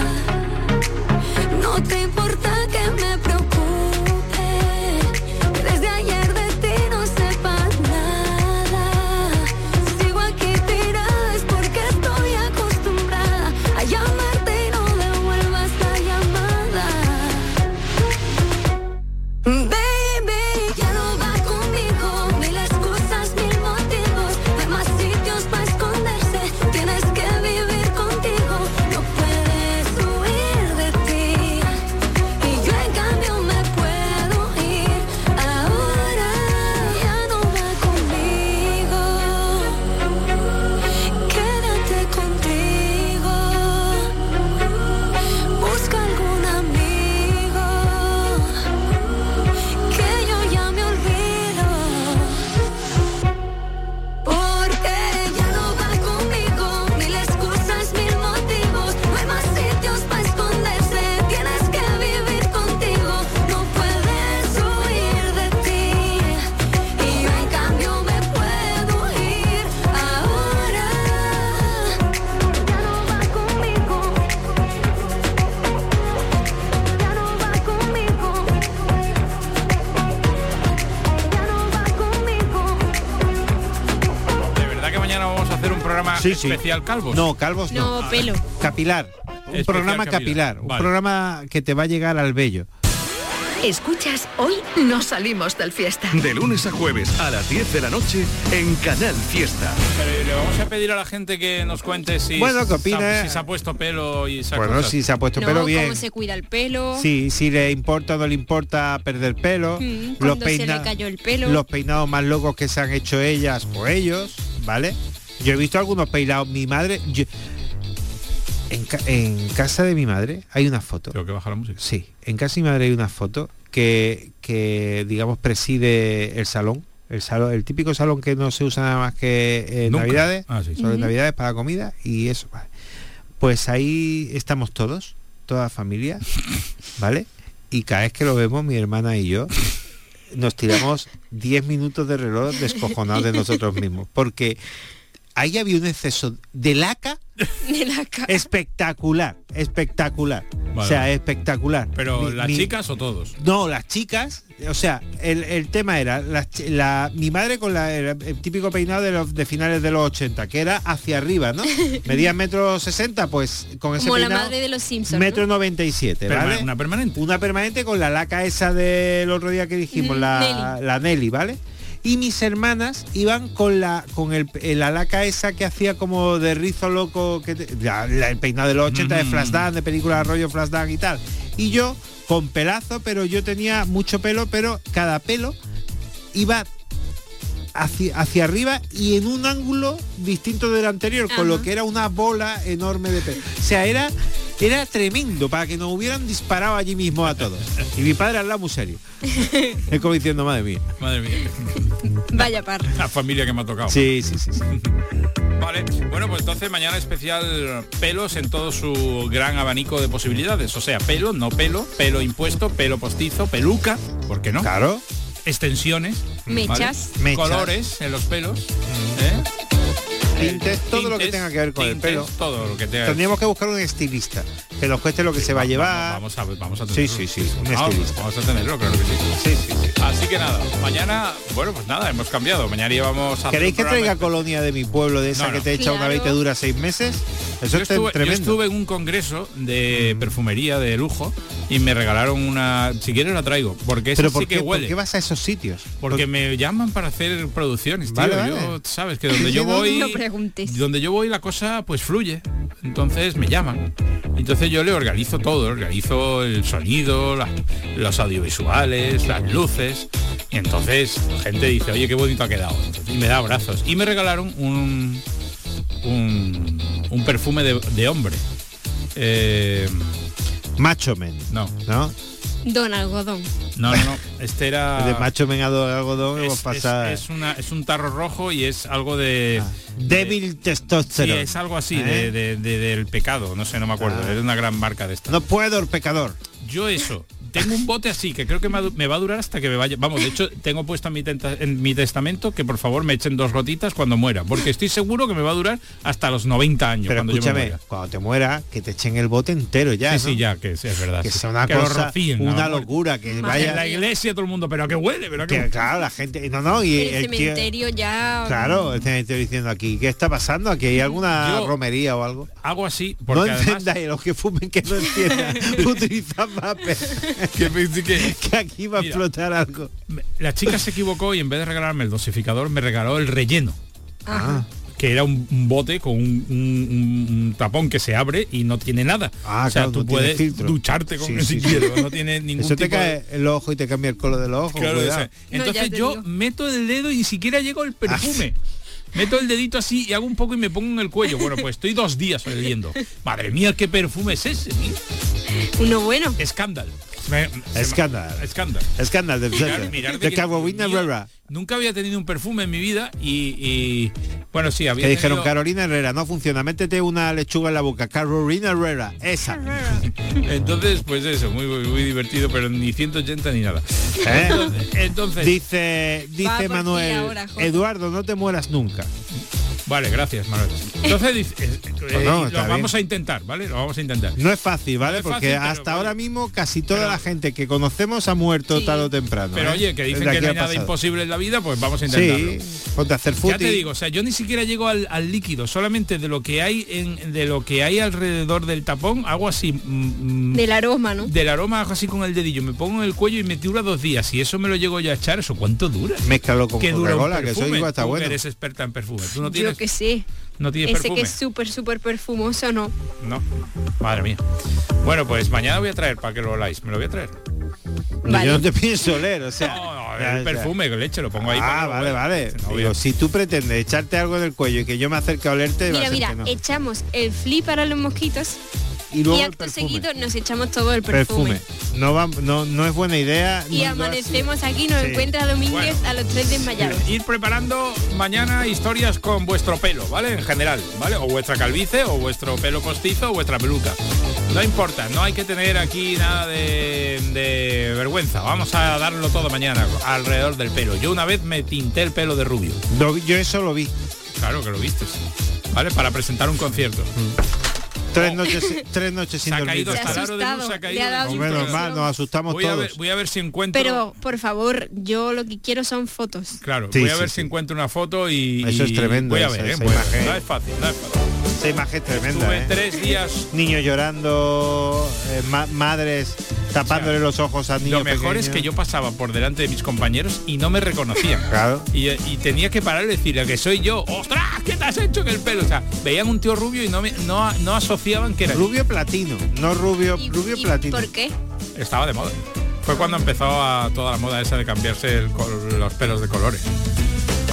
[SPEAKER 6] No te importa que me preocupe, que desde ayer de ti no sepa nada. Si sigo aquí tirada es porque estoy acostumbrada a llamarte y no devuelvas la llamada. Baby, ya no va conmigo, mil excusas, mil motivos. No hay más sitios para esconderse, tienes que vivir contigo. No puedes huir de ti, y yo en cambio me puedo ir. Ahora ya no va conmigo, quédate contigo. Busca algún amigo, que yo ya me olvido. Porque ya no va conmigo, mil excusas, mil motivos. No hay más sitios para esconderse, tienes que vivir contigo. No puedes huir de ti, y yo en cambio me puedo ir. Ahora ya no va conmigo, ya no va conmigo, ya no va conmigo.
[SPEAKER 2] De verdad que mañana vamos a hacer un programa
[SPEAKER 4] Sí, sí.
[SPEAKER 2] especial calvos.
[SPEAKER 4] No, calvos no.
[SPEAKER 7] No, pelo.
[SPEAKER 4] Capilar. Un
[SPEAKER 2] Especial
[SPEAKER 4] programa
[SPEAKER 2] capilar.
[SPEAKER 4] capilar. Un
[SPEAKER 2] Vale.
[SPEAKER 4] programa que te va a llegar al vello.
[SPEAKER 3] Escuchas, hoy no salimos del Fiesta.
[SPEAKER 5] De lunes a jueves a las diez de la noche en Canal Fiesta.
[SPEAKER 2] Pero le vamos a pedir a la gente que nos cuente si,
[SPEAKER 4] Bueno, ¿qué
[SPEAKER 2] se ha-
[SPEAKER 4] opina?
[SPEAKER 2] si se ha puesto pelo y esas
[SPEAKER 4] Bueno,
[SPEAKER 2] cosas.
[SPEAKER 4] si se ha puesto
[SPEAKER 7] No,
[SPEAKER 4] pelo bien.
[SPEAKER 7] cómo se cuida el pelo.
[SPEAKER 4] Sí, si le importa o no le importa perder pelo.
[SPEAKER 7] Mm,
[SPEAKER 4] los,
[SPEAKER 7] cuando se
[SPEAKER 4] peina-
[SPEAKER 7] le cayó el pelo.
[SPEAKER 4] los peinados más locos que se han hecho ellas o ellos, ¿vale? Yo he visto algunos peinados. Mi madre... yo- en, ca- en casa de mi madre hay una foto.
[SPEAKER 2] Tengo que bajar la música.
[SPEAKER 4] Sí, en casa de mi madre hay una foto que, que digamos, preside el salón. El salón, el típico salón que no se usa nada más que en
[SPEAKER 2] Nunca.
[SPEAKER 4] Navidades,
[SPEAKER 2] Ah, sí, sí.
[SPEAKER 4] solo en
[SPEAKER 2] Ujú.
[SPEAKER 4] Navidades para comida y eso. Vale. Pues ahí estamos todos, toda la familia, ¿vale? Y cada vez que lo vemos, mi hermana y yo, nos tiramos diez minutos de reloj descojonados de nosotros mismos. Porque ahí había un exceso de laca
[SPEAKER 7] De la ca-
[SPEAKER 4] espectacular, espectacular.
[SPEAKER 2] Vale.
[SPEAKER 4] O sea, espectacular.
[SPEAKER 2] Pero
[SPEAKER 4] Mi-
[SPEAKER 2] las
[SPEAKER 4] mi-
[SPEAKER 2] chicas o todos.
[SPEAKER 4] No, las chicas, o sea, el, el tema era las chi- la, mi madre con la, el, el típico peinado de, los, de finales de los ochenta, que era hacia arriba, ¿no? Medía metro sesenta, pues con ese
[SPEAKER 7] Como la
[SPEAKER 4] peinado,
[SPEAKER 7] madre de los Simpsons.
[SPEAKER 4] metro noventa y siete,
[SPEAKER 2] Perma-
[SPEAKER 4] ¿vale?
[SPEAKER 2] Una permanente.
[SPEAKER 4] Una permanente con la laca esa del otro día que dijimos,
[SPEAKER 7] Mm,
[SPEAKER 4] la,
[SPEAKER 7] Nelly.
[SPEAKER 4] la Nelly, ¿vale? Y mis hermanas iban con la con el, la laca esa que hacía como de rizo loco, que te- la- la- el peinado de los ochenta de
[SPEAKER 2] Mm.
[SPEAKER 4] Flashdance, de película de rollo Flashdance y tal. Y yo con pelazo, pero yo tenía mucho pelo, pero cada pelo iba hacia, hacia arriba y en un ángulo distinto del anterior, con lo que era una bola enorme de pelo. O sea, era era tremendo para que nos hubieran disparado allí mismo a todos. Y mi padre al lado muy serio. Es como diciendo, madre mía.
[SPEAKER 2] Madre mía.
[SPEAKER 7] Vaya par.
[SPEAKER 2] La familia que me ha tocado.
[SPEAKER 4] Sí, sí, sí, sí.
[SPEAKER 2] Vale, bueno, pues entonces mañana especial pelos en todo su gran abanico de posibilidades. O sea, pelo, no pelo, pelo impuesto, pelo postizo, peluca, ¿por qué no?
[SPEAKER 4] Claro.
[SPEAKER 2] Extensiones.
[SPEAKER 7] Mechas.
[SPEAKER 2] ¿vale? Mechas. Colores en los pelos. ¿eh?
[SPEAKER 4] Tintes, todo tintes, lo que tenga que ver con tintes, el pelo.
[SPEAKER 2] Todo lo que tenga.
[SPEAKER 4] Tendríamos que buscar un estilista que nos cueste lo que se va a llevar.
[SPEAKER 2] Vamos a, vamos a tenerlo.
[SPEAKER 4] Sí, sí, sí, un
[SPEAKER 2] vamos,
[SPEAKER 4] estilista.
[SPEAKER 2] Vamos a tenerlo, claro que sí.
[SPEAKER 4] Sí, sí, sí.
[SPEAKER 2] Así que nada, mañana, bueno, pues nada, hemos cambiado. Mañana íbamos a...
[SPEAKER 4] ¿Queréis que traiga de... colonia de mi pueblo, de esa no, no. que te echa
[SPEAKER 7] claro.
[SPEAKER 4] una vez y te dura seis meses? Eso
[SPEAKER 2] yo
[SPEAKER 4] es
[SPEAKER 2] estuve,
[SPEAKER 4] tremendo.
[SPEAKER 2] Yo estuve en un congreso de mm. perfumería de lujo y me regalaron una... Si quieres la traigo, porque esa
[SPEAKER 4] ¿Pero por
[SPEAKER 2] sí
[SPEAKER 4] qué,
[SPEAKER 2] que huele.
[SPEAKER 4] ¿por qué vas a esos sitios?
[SPEAKER 2] Porque
[SPEAKER 4] ¿Por...
[SPEAKER 2] me llaman para hacer producciones, tío.
[SPEAKER 4] Vale, vale.
[SPEAKER 2] Yo, sabes, que donde yo voy...
[SPEAKER 7] No preguntes.
[SPEAKER 2] Donde yo voy la cosa pues fluye. Entonces me llaman. Entonces yo le organizo todo, organizo el sonido, la, los audiovisuales, las luces. Y entonces la gente dice, oye, qué bonito ha quedado. Entonces, y me da abrazos. Y me regalaron un un, un perfume de, de hombre. Eh,
[SPEAKER 4] Macho Men.
[SPEAKER 2] No.
[SPEAKER 4] ¿No?
[SPEAKER 7] Don Algodón.
[SPEAKER 2] No, no, no. Este era...
[SPEAKER 4] De Macho Men a Don Algodón
[SPEAKER 2] es,
[SPEAKER 4] hemos pasado...
[SPEAKER 2] Es, es, una, es un tarro rojo y es algo de...
[SPEAKER 4] Ah, débil testosterona.
[SPEAKER 2] Sí, es algo así,
[SPEAKER 4] ¿eh?
[SPEAKER 2] de, de, de, del pecado. No sé, no me acuerdo. Ah. Es una gran marca de esta.
[SPEAKER 4] No puedo, el pecador.
[SPEAKER 2] Yo eso. Tengo un bote así que creo que me va a durar hasta que me vaya. Vamos, de hecho, tengo puesto en mi, tenta, en mi testamento que por favor me echen dos gotitas cuando muera, porque estoy seguro que me va a durar hasta los noventa años.
[SPEAKER 4] Pero
[SPEAKER 2] cuando
[SPEAKER 4] escúchame,
[SPEAKER 2] yo me muera.
[SPEAKER 4] Cuando te muera, que te echen el bote entero ya.
[SPEAKER 2] Sí,
[SPEAKER 4] ¿no?
[SPEAKER 2] sí, ya, que sí, es verdad.
[SPEAKER 4] Que
[SPEAKER 2] sí.
[SPEAKER 4] sea una
[SPEAKER 2] que
[SPEAKER 4] cosa,
[SPEAKER 2] rocíen,
[SPEAKER 4] una
[SPEAKER 2] ¿no?
[SPEAKER 4] locura, que
[SPEAKER 2] Madre,
[SPEAKER 4] vaya...
[SPEAKER 2] En la iglesia todo el mundo, pero que huele, pero que...
[SPEAKER 4] que claro, la gente... No, no, y
[SPEAKER 7] el, el cementerio
[SPEAKER 4] tío,
[SPEAKER 7] ya...
[SPEAKER 4] Claro, el cementerio diciendo aquí, ¿qué está pasando? ¿Aquí hay alguna
[SPEAKER 2] yo
[SPEAKER 4] romería o algo?
[SPEAKER 2] Hago así,
[SPEAKER 4] No
[SPEAKER 2] porque además...
[SPEAKER 4] encendáis, los que fumen que no enciendan, utilizan papel.
[SPEAKER 2] que, que,
[SPEAKER 4] que aquí va a explotar algo.
[SPEAKER 2] La chica se equivocó y en vez de regalarme el dosificador me regaló el relleno.
[SPEAKER 7] Ajá.
[SPEAKER 2] Que era un, un bote con un, un, un tapón que se abre y no tiene nada.
[SPEAKER 4] Ah,
[SPEAKER 2] o sea,
[SPEAKER 4] claro,
[SPEAKER 2] tú
[SPEAKER 4] no
[SPEAKER 2] puedes
[SPEAKER 4] filtro.
[SPEAKER 2] ducharte con
[SPEAKER 4] sí,
[SPEAKER 2] él
[SPEAKER 4] sí,
[SPEAKER 2] si
[SPEAKER 4] sí.
[SPEAKER 2] quieres. No tiene ningún
[SPEAKER 4] Eso te
[SPEAKER 2] tipo
[SPEAKER 4] cae
[SPEAKER 2] de...
[SPEAKER 4] el ojo y te cambia el color de los ojos.
[SPEAKER 2] Claro,
[SPEAKER 4] cuidado.
[SPEAKER 2] o sea, entonces
[SPEAKER 7] no,
[SPEAKER 2] yo
[SPEAKER 7] digo.
[SPEAKER 2] meto el dedo y ni siquiera llego al perfume. Meto el dedito así y hago un poco y me pongo en el cuello. Bueno, pues estoy dos días oliendo. Madre mía, qué perfume es ese, tío.
[SPEAKER 7] Uno bueno.
[SPEAKER 2] Escándalo.
[SPEAKER 4] Escándalo.
[SPEAKER 2] Escándalo.
[SPEAKER 4] Escándalo del
[SPEAKER 2] Mirar, mirar
[SPEAKER 4] de
[SPEAKER 2] que
[SPEAKER 4] Carolina Herrera.
[SPEAKER 2] Nunca había tenido un perfume en mi vida y, y bueno, sí, había
[SPEAKER 4] que dijeron
[SPEAKER 2] tenido...
[SPEAKER 4] Carolina Herrera, no funciona, métete una lechuga en la boca. Carolina Herrera, esa.
[SPEAKER 2] Entonces, pues eso, muy, muy, muy divertido, pero ni ciento ochenta ni nada.
[SPEAKER 4] ¿Eh?
[SPEAKER 2] Entonces, entonces
[SPEAKER 4] dice dice Manuel, ahora, Eduardo, no te mueras nunca.
[SPEAKER 2] Vale, gracias, Manuel. Entonces dice, eh,
[SPEAKER 4] pues no,
[SPEAKER 2] lo vamos
[SPEAKER 4] bien.
[SPEAKER 2] a intentar, ¿vale? Lo vamos a intentar.
[SPEAKER 4] No es fácil, ¿vale? No es Porque fácil, hasta pero, ahora oye, mismo casi toda pero, la gente que conocemos ha muerto sí. tarde o temprano.
[SPEAKER 2] Pero
[SPEAKER 4] ¿eh?
[SPEAKER 2] oye, que dicen que no hay nada imposible en la vida, pues vamos a intentarlo.
[SPEAKER 4] Sí, ponte a hacer fútbol.
[SPEAKER 2] Ya te digo, o sea, yo ni siquiera llego al, al líquido, solamente de lo que hay en, de lo que hay alrededor del tapón, hago así.
[SPEAKER 7] Mm, del aroma, ¿no?
[SPEAKER 2] Del aroma hago así con el dedillo, me pongo en el cuello y me dura dos días. Y eso me lo llego yo a echar, ¿eso cuánto dura?
[SPEAKER 4] Mézclalo con
[SPEAKER 2] que
[SPEAKER 4] Coca-Cola, que eso igual está
[SPEAKER 2] Tú
[SPEAKER 4] bueno.
[SPEAKER 2] Eres experta en perfume. ¿Tú no tienes?
[SPEAKER 7] Yo que sí.
[SPEAKER 2] ¿No tienes
[SPEAKER 7] Ese
[SPEAKER 2] perfume?
[SPEAKER 7] que es súper, súper perfumoso, ¿no?
[SPEAKER 2] No, madre mía. Bueno, pues mañana voy a traer para que lo oláis. ¿Me lo voy a traer?
[SPEAKER 4] Vale. Yo no te pienso oler, o sea...
[SPEAKER 2] No, no, el perfume, que leche, lo pongo ahí.
[SPEAKER 4] Ah,
[SPEAKER 2] para
[SPEAKER 4] vale, vale.
[SPEAKER 2] No,
[SPEAKER 4] Digo, si tú pretendes echarte algo en el cuello y que yo me acerque a olerte...
[SPEAKER 7] Mira,
[SPEAKER 4] va a ser
[SPEAKER 7] mira,
[SPEAKER 4] que no.
[SPEAKER 7] echamos el flip para los mosquitos
[SPEAKER 4] y, luego
[SPEAKER 7] y acto seguido nos echamos todo el perfume.
[SPEAKER 4] perfume. No, va, no, no es buena idea.
[SPEAKER 7] Y
[SPEAKER 4] no
[SPEAKER 7] amanecemos aquí, nos sí. encuentra Domínguez bueno, a los tres desmayados.
[SPEAKER 2] Ir preparando mañana historias con vuestro pelo, ¿vale? En general, ¿vale? O vuestra calvicie, o vuestro pelo postizo, o vuestra peluca. No importa, no hay que tener aquí nada de, de vergüenza. Vamos a darlo todo mañana alrededor del pelo. Yo una vez me tinté el pelo de rubio.
[SPEAKER 4] No, yo eso lo vi.
[SPEAKER 2] Claro que lo viste, ¿vale? Para presentar un concierto.
[SPEAKER 4] Mm. Tres noches, tres noches sin dormir.
[SPEAKER 2] Se ha caído hasta el aro de luz, se ha caído.
[SPEAKER 4] Hombre, normal, nos asustamos
[SPEAKER 2] voy
[SPEAKER 4] todos.
[SPEAKER 2] A ver, voy a ver si encuentro...
[SPEAKER 7] Pero, por favor, yo lo que quiero son fotos.
[SPEAKER 2] Claro,
[SPEAKER 4] sí,
[SPEAKER 2] voy a
[SPEAKER 4] sí,
[SPEAKER 2] ver
[SPEAKER 4] sí.
[SPEAKER 2] si encuentro una foto y...
[SPEAKER 4] Eso es tremendo.
[SPEAKER 2] Voy a
[SPEAKER 4] esa,
[SPEAKER 2] ver,
[SPEAKER 4] esa
[SPEAKER 2] ¿eh?
[SPEAKER 4] imagen.
[SPEAKER 2] No es fácil, no es fácil.
[SPEAKER 4] Esa imagen tremenda,
[SPEAKER 2] Estuve
[SPEAKER 4] ¿eh?
[SPEAKER 2] tres días...
[SPEAKER 4] Niños llorando, eh, ma madres tapándole o sea, los ojos a niños
[SPEAKER 2] Lo mejor
[SPEAKER 4] pequeños.
[SPEAKER 2] es que yo pasaba por delante de mis compañeros y no me reconocían.
[SPEAKER 4] Claro.
[SPEAKER 2] Y, y tenía que parar y decirle que soy yo. ¡Ostras! ¿Qué te has hecho en el pelo? O sea, veían un tío rubio y no, me, no, no asociaban que era
[SPEAKER 4] rubio
[SPEAKER 2] yo.
[SPEAKER 4] platino, no rubio,
[SPEAKER 7] ¿Y,
[SPEAKER 4] rubio
[SPEAKER 7] y
[SPEAKER 4] platino.
[SPEAKER 7] ¿Por qué?
[SPEAKER 2] Estaba de moda. Fue cuando empezó a toda la moda esa de cambiarse el, los pelos de colores.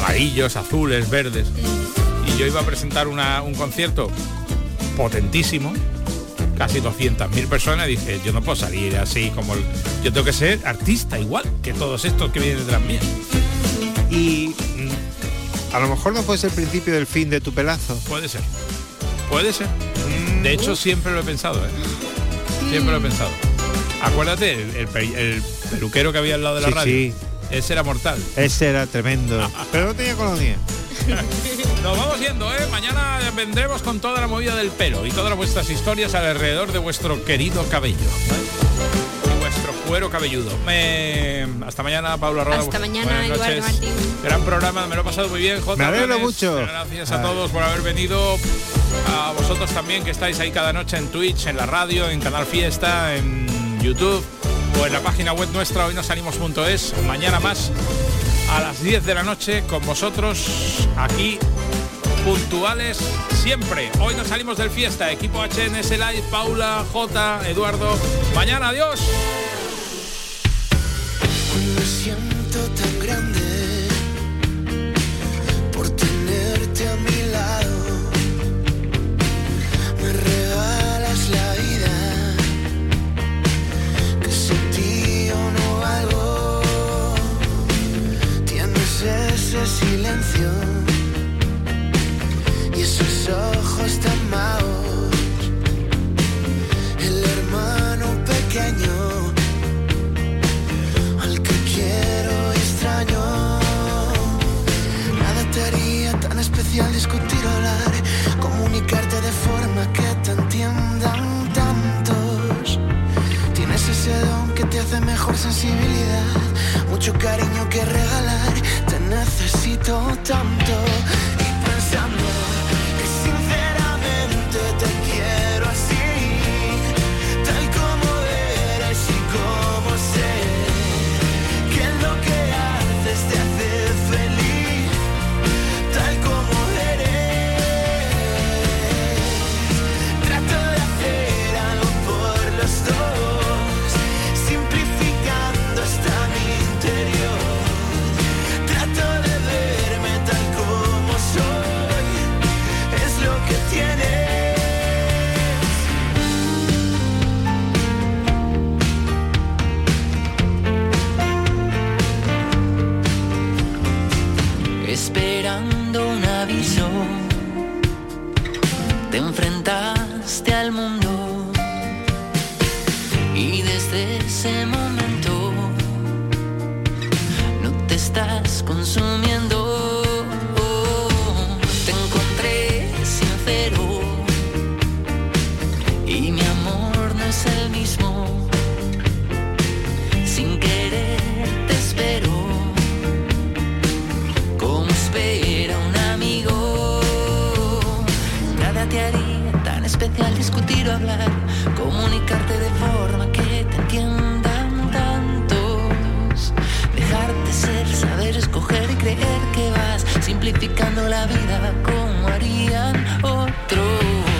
[SPEAKER 2] amarillos, azules, verdes. Y yo iba a presentar una, un concierto potentísimo, casi doscientas mil personas, y dije, yo no puedo salir así como el, yo tengo que ser artista igual que todos estos que vienen detrás mías.
[SPEAKER 4] Y mm, a lo mejor no puede ser el principio del fin de tu pelazo.
[SPEAKER 2] Puede ser, puede ser. De hecho, siempre lo he pensado, ¿eh? Siempre lo he pensado. Acuérdate, el, el, el peluquero que había al lado de la
[SPEAKER 4] Sí,
[SPEAKER 2] radio.
[SPEAKER 4] sí.
[SPEAKER 2] Ese era mortal.
[SPEAKER 4] Ese era tremendo. Pero no tenía colonia.
[SPEAKER 2] Nos vamos yendo, ¿eh? Mañana vendremos con toda la movida del pelo y todas vuestras historias alrededor de vuestro querido cabello, ¿eh? Y vuestro cuero cabelludo. Me... Hasta mañana, Paula Roda.
[SPEAKER 7] Hasta mañana,
[SPEAKER 2] Buenas
[SPEAKER 7] Eduardo
[SPEAKER 2] noches.
[SPEAKER 7] Martín.
[SPEAKER 2] Gran programa, me lo he pasado muy bien, J.
[SPEAKER 4] Me alegro
[SPEAKER 2] Blanes.
[SPEAKER 4] mucho.
[SPEAKER 2] Gracias a todos por haber venido. A vosotros también que estáis ahí cada noche en Twitch, en la radio, en Canal Fiesta, en YouTube o en la página web nuestra hoy nos salimos punto es. Mañana más a las diez de la noche con vosotros aquí puntuales siempre. Hoy nos salimos del Fiesta, equipo H N S Live, Paula, J, Eduardo. Mañana, adiós.
[SPEAKER 8] Me siento tan grande por tenerte a mi lado. Me regalas la vida, que sin ti yo no valgo. Tienes ese silencio y esos ojos tan magos, el hermano pequeño al que quiero y extraño. Nada te haría tan especial discutir o hablar, comunicarte de forma que te entiendan tantos. Tienes ese don que te hace mejor sensibilidad, mucho cariño que regalar, te necesito tanto. Y pensando que sinceramente te quiero así, tal como eres y como sé, que lo que haces te hace feliz, tal como eres. Trato de hacer algo por los dos, simplificando hasta mi interior. Trato de verme tal como soy, es lo que tienes. Esperando un aviso, te enfrentaste al mundo y desde ese momento no te estás consumiendo. Te encontré sincero y mi amor no es el mismo. Sin querer te espero, como espera un amigo. Nada te haría tan especial discutir o hablar, comunicarte de forma que te entiendan tantos. Dejarte ser, saber escoger y creer que vas simplificando la vida como harían otros.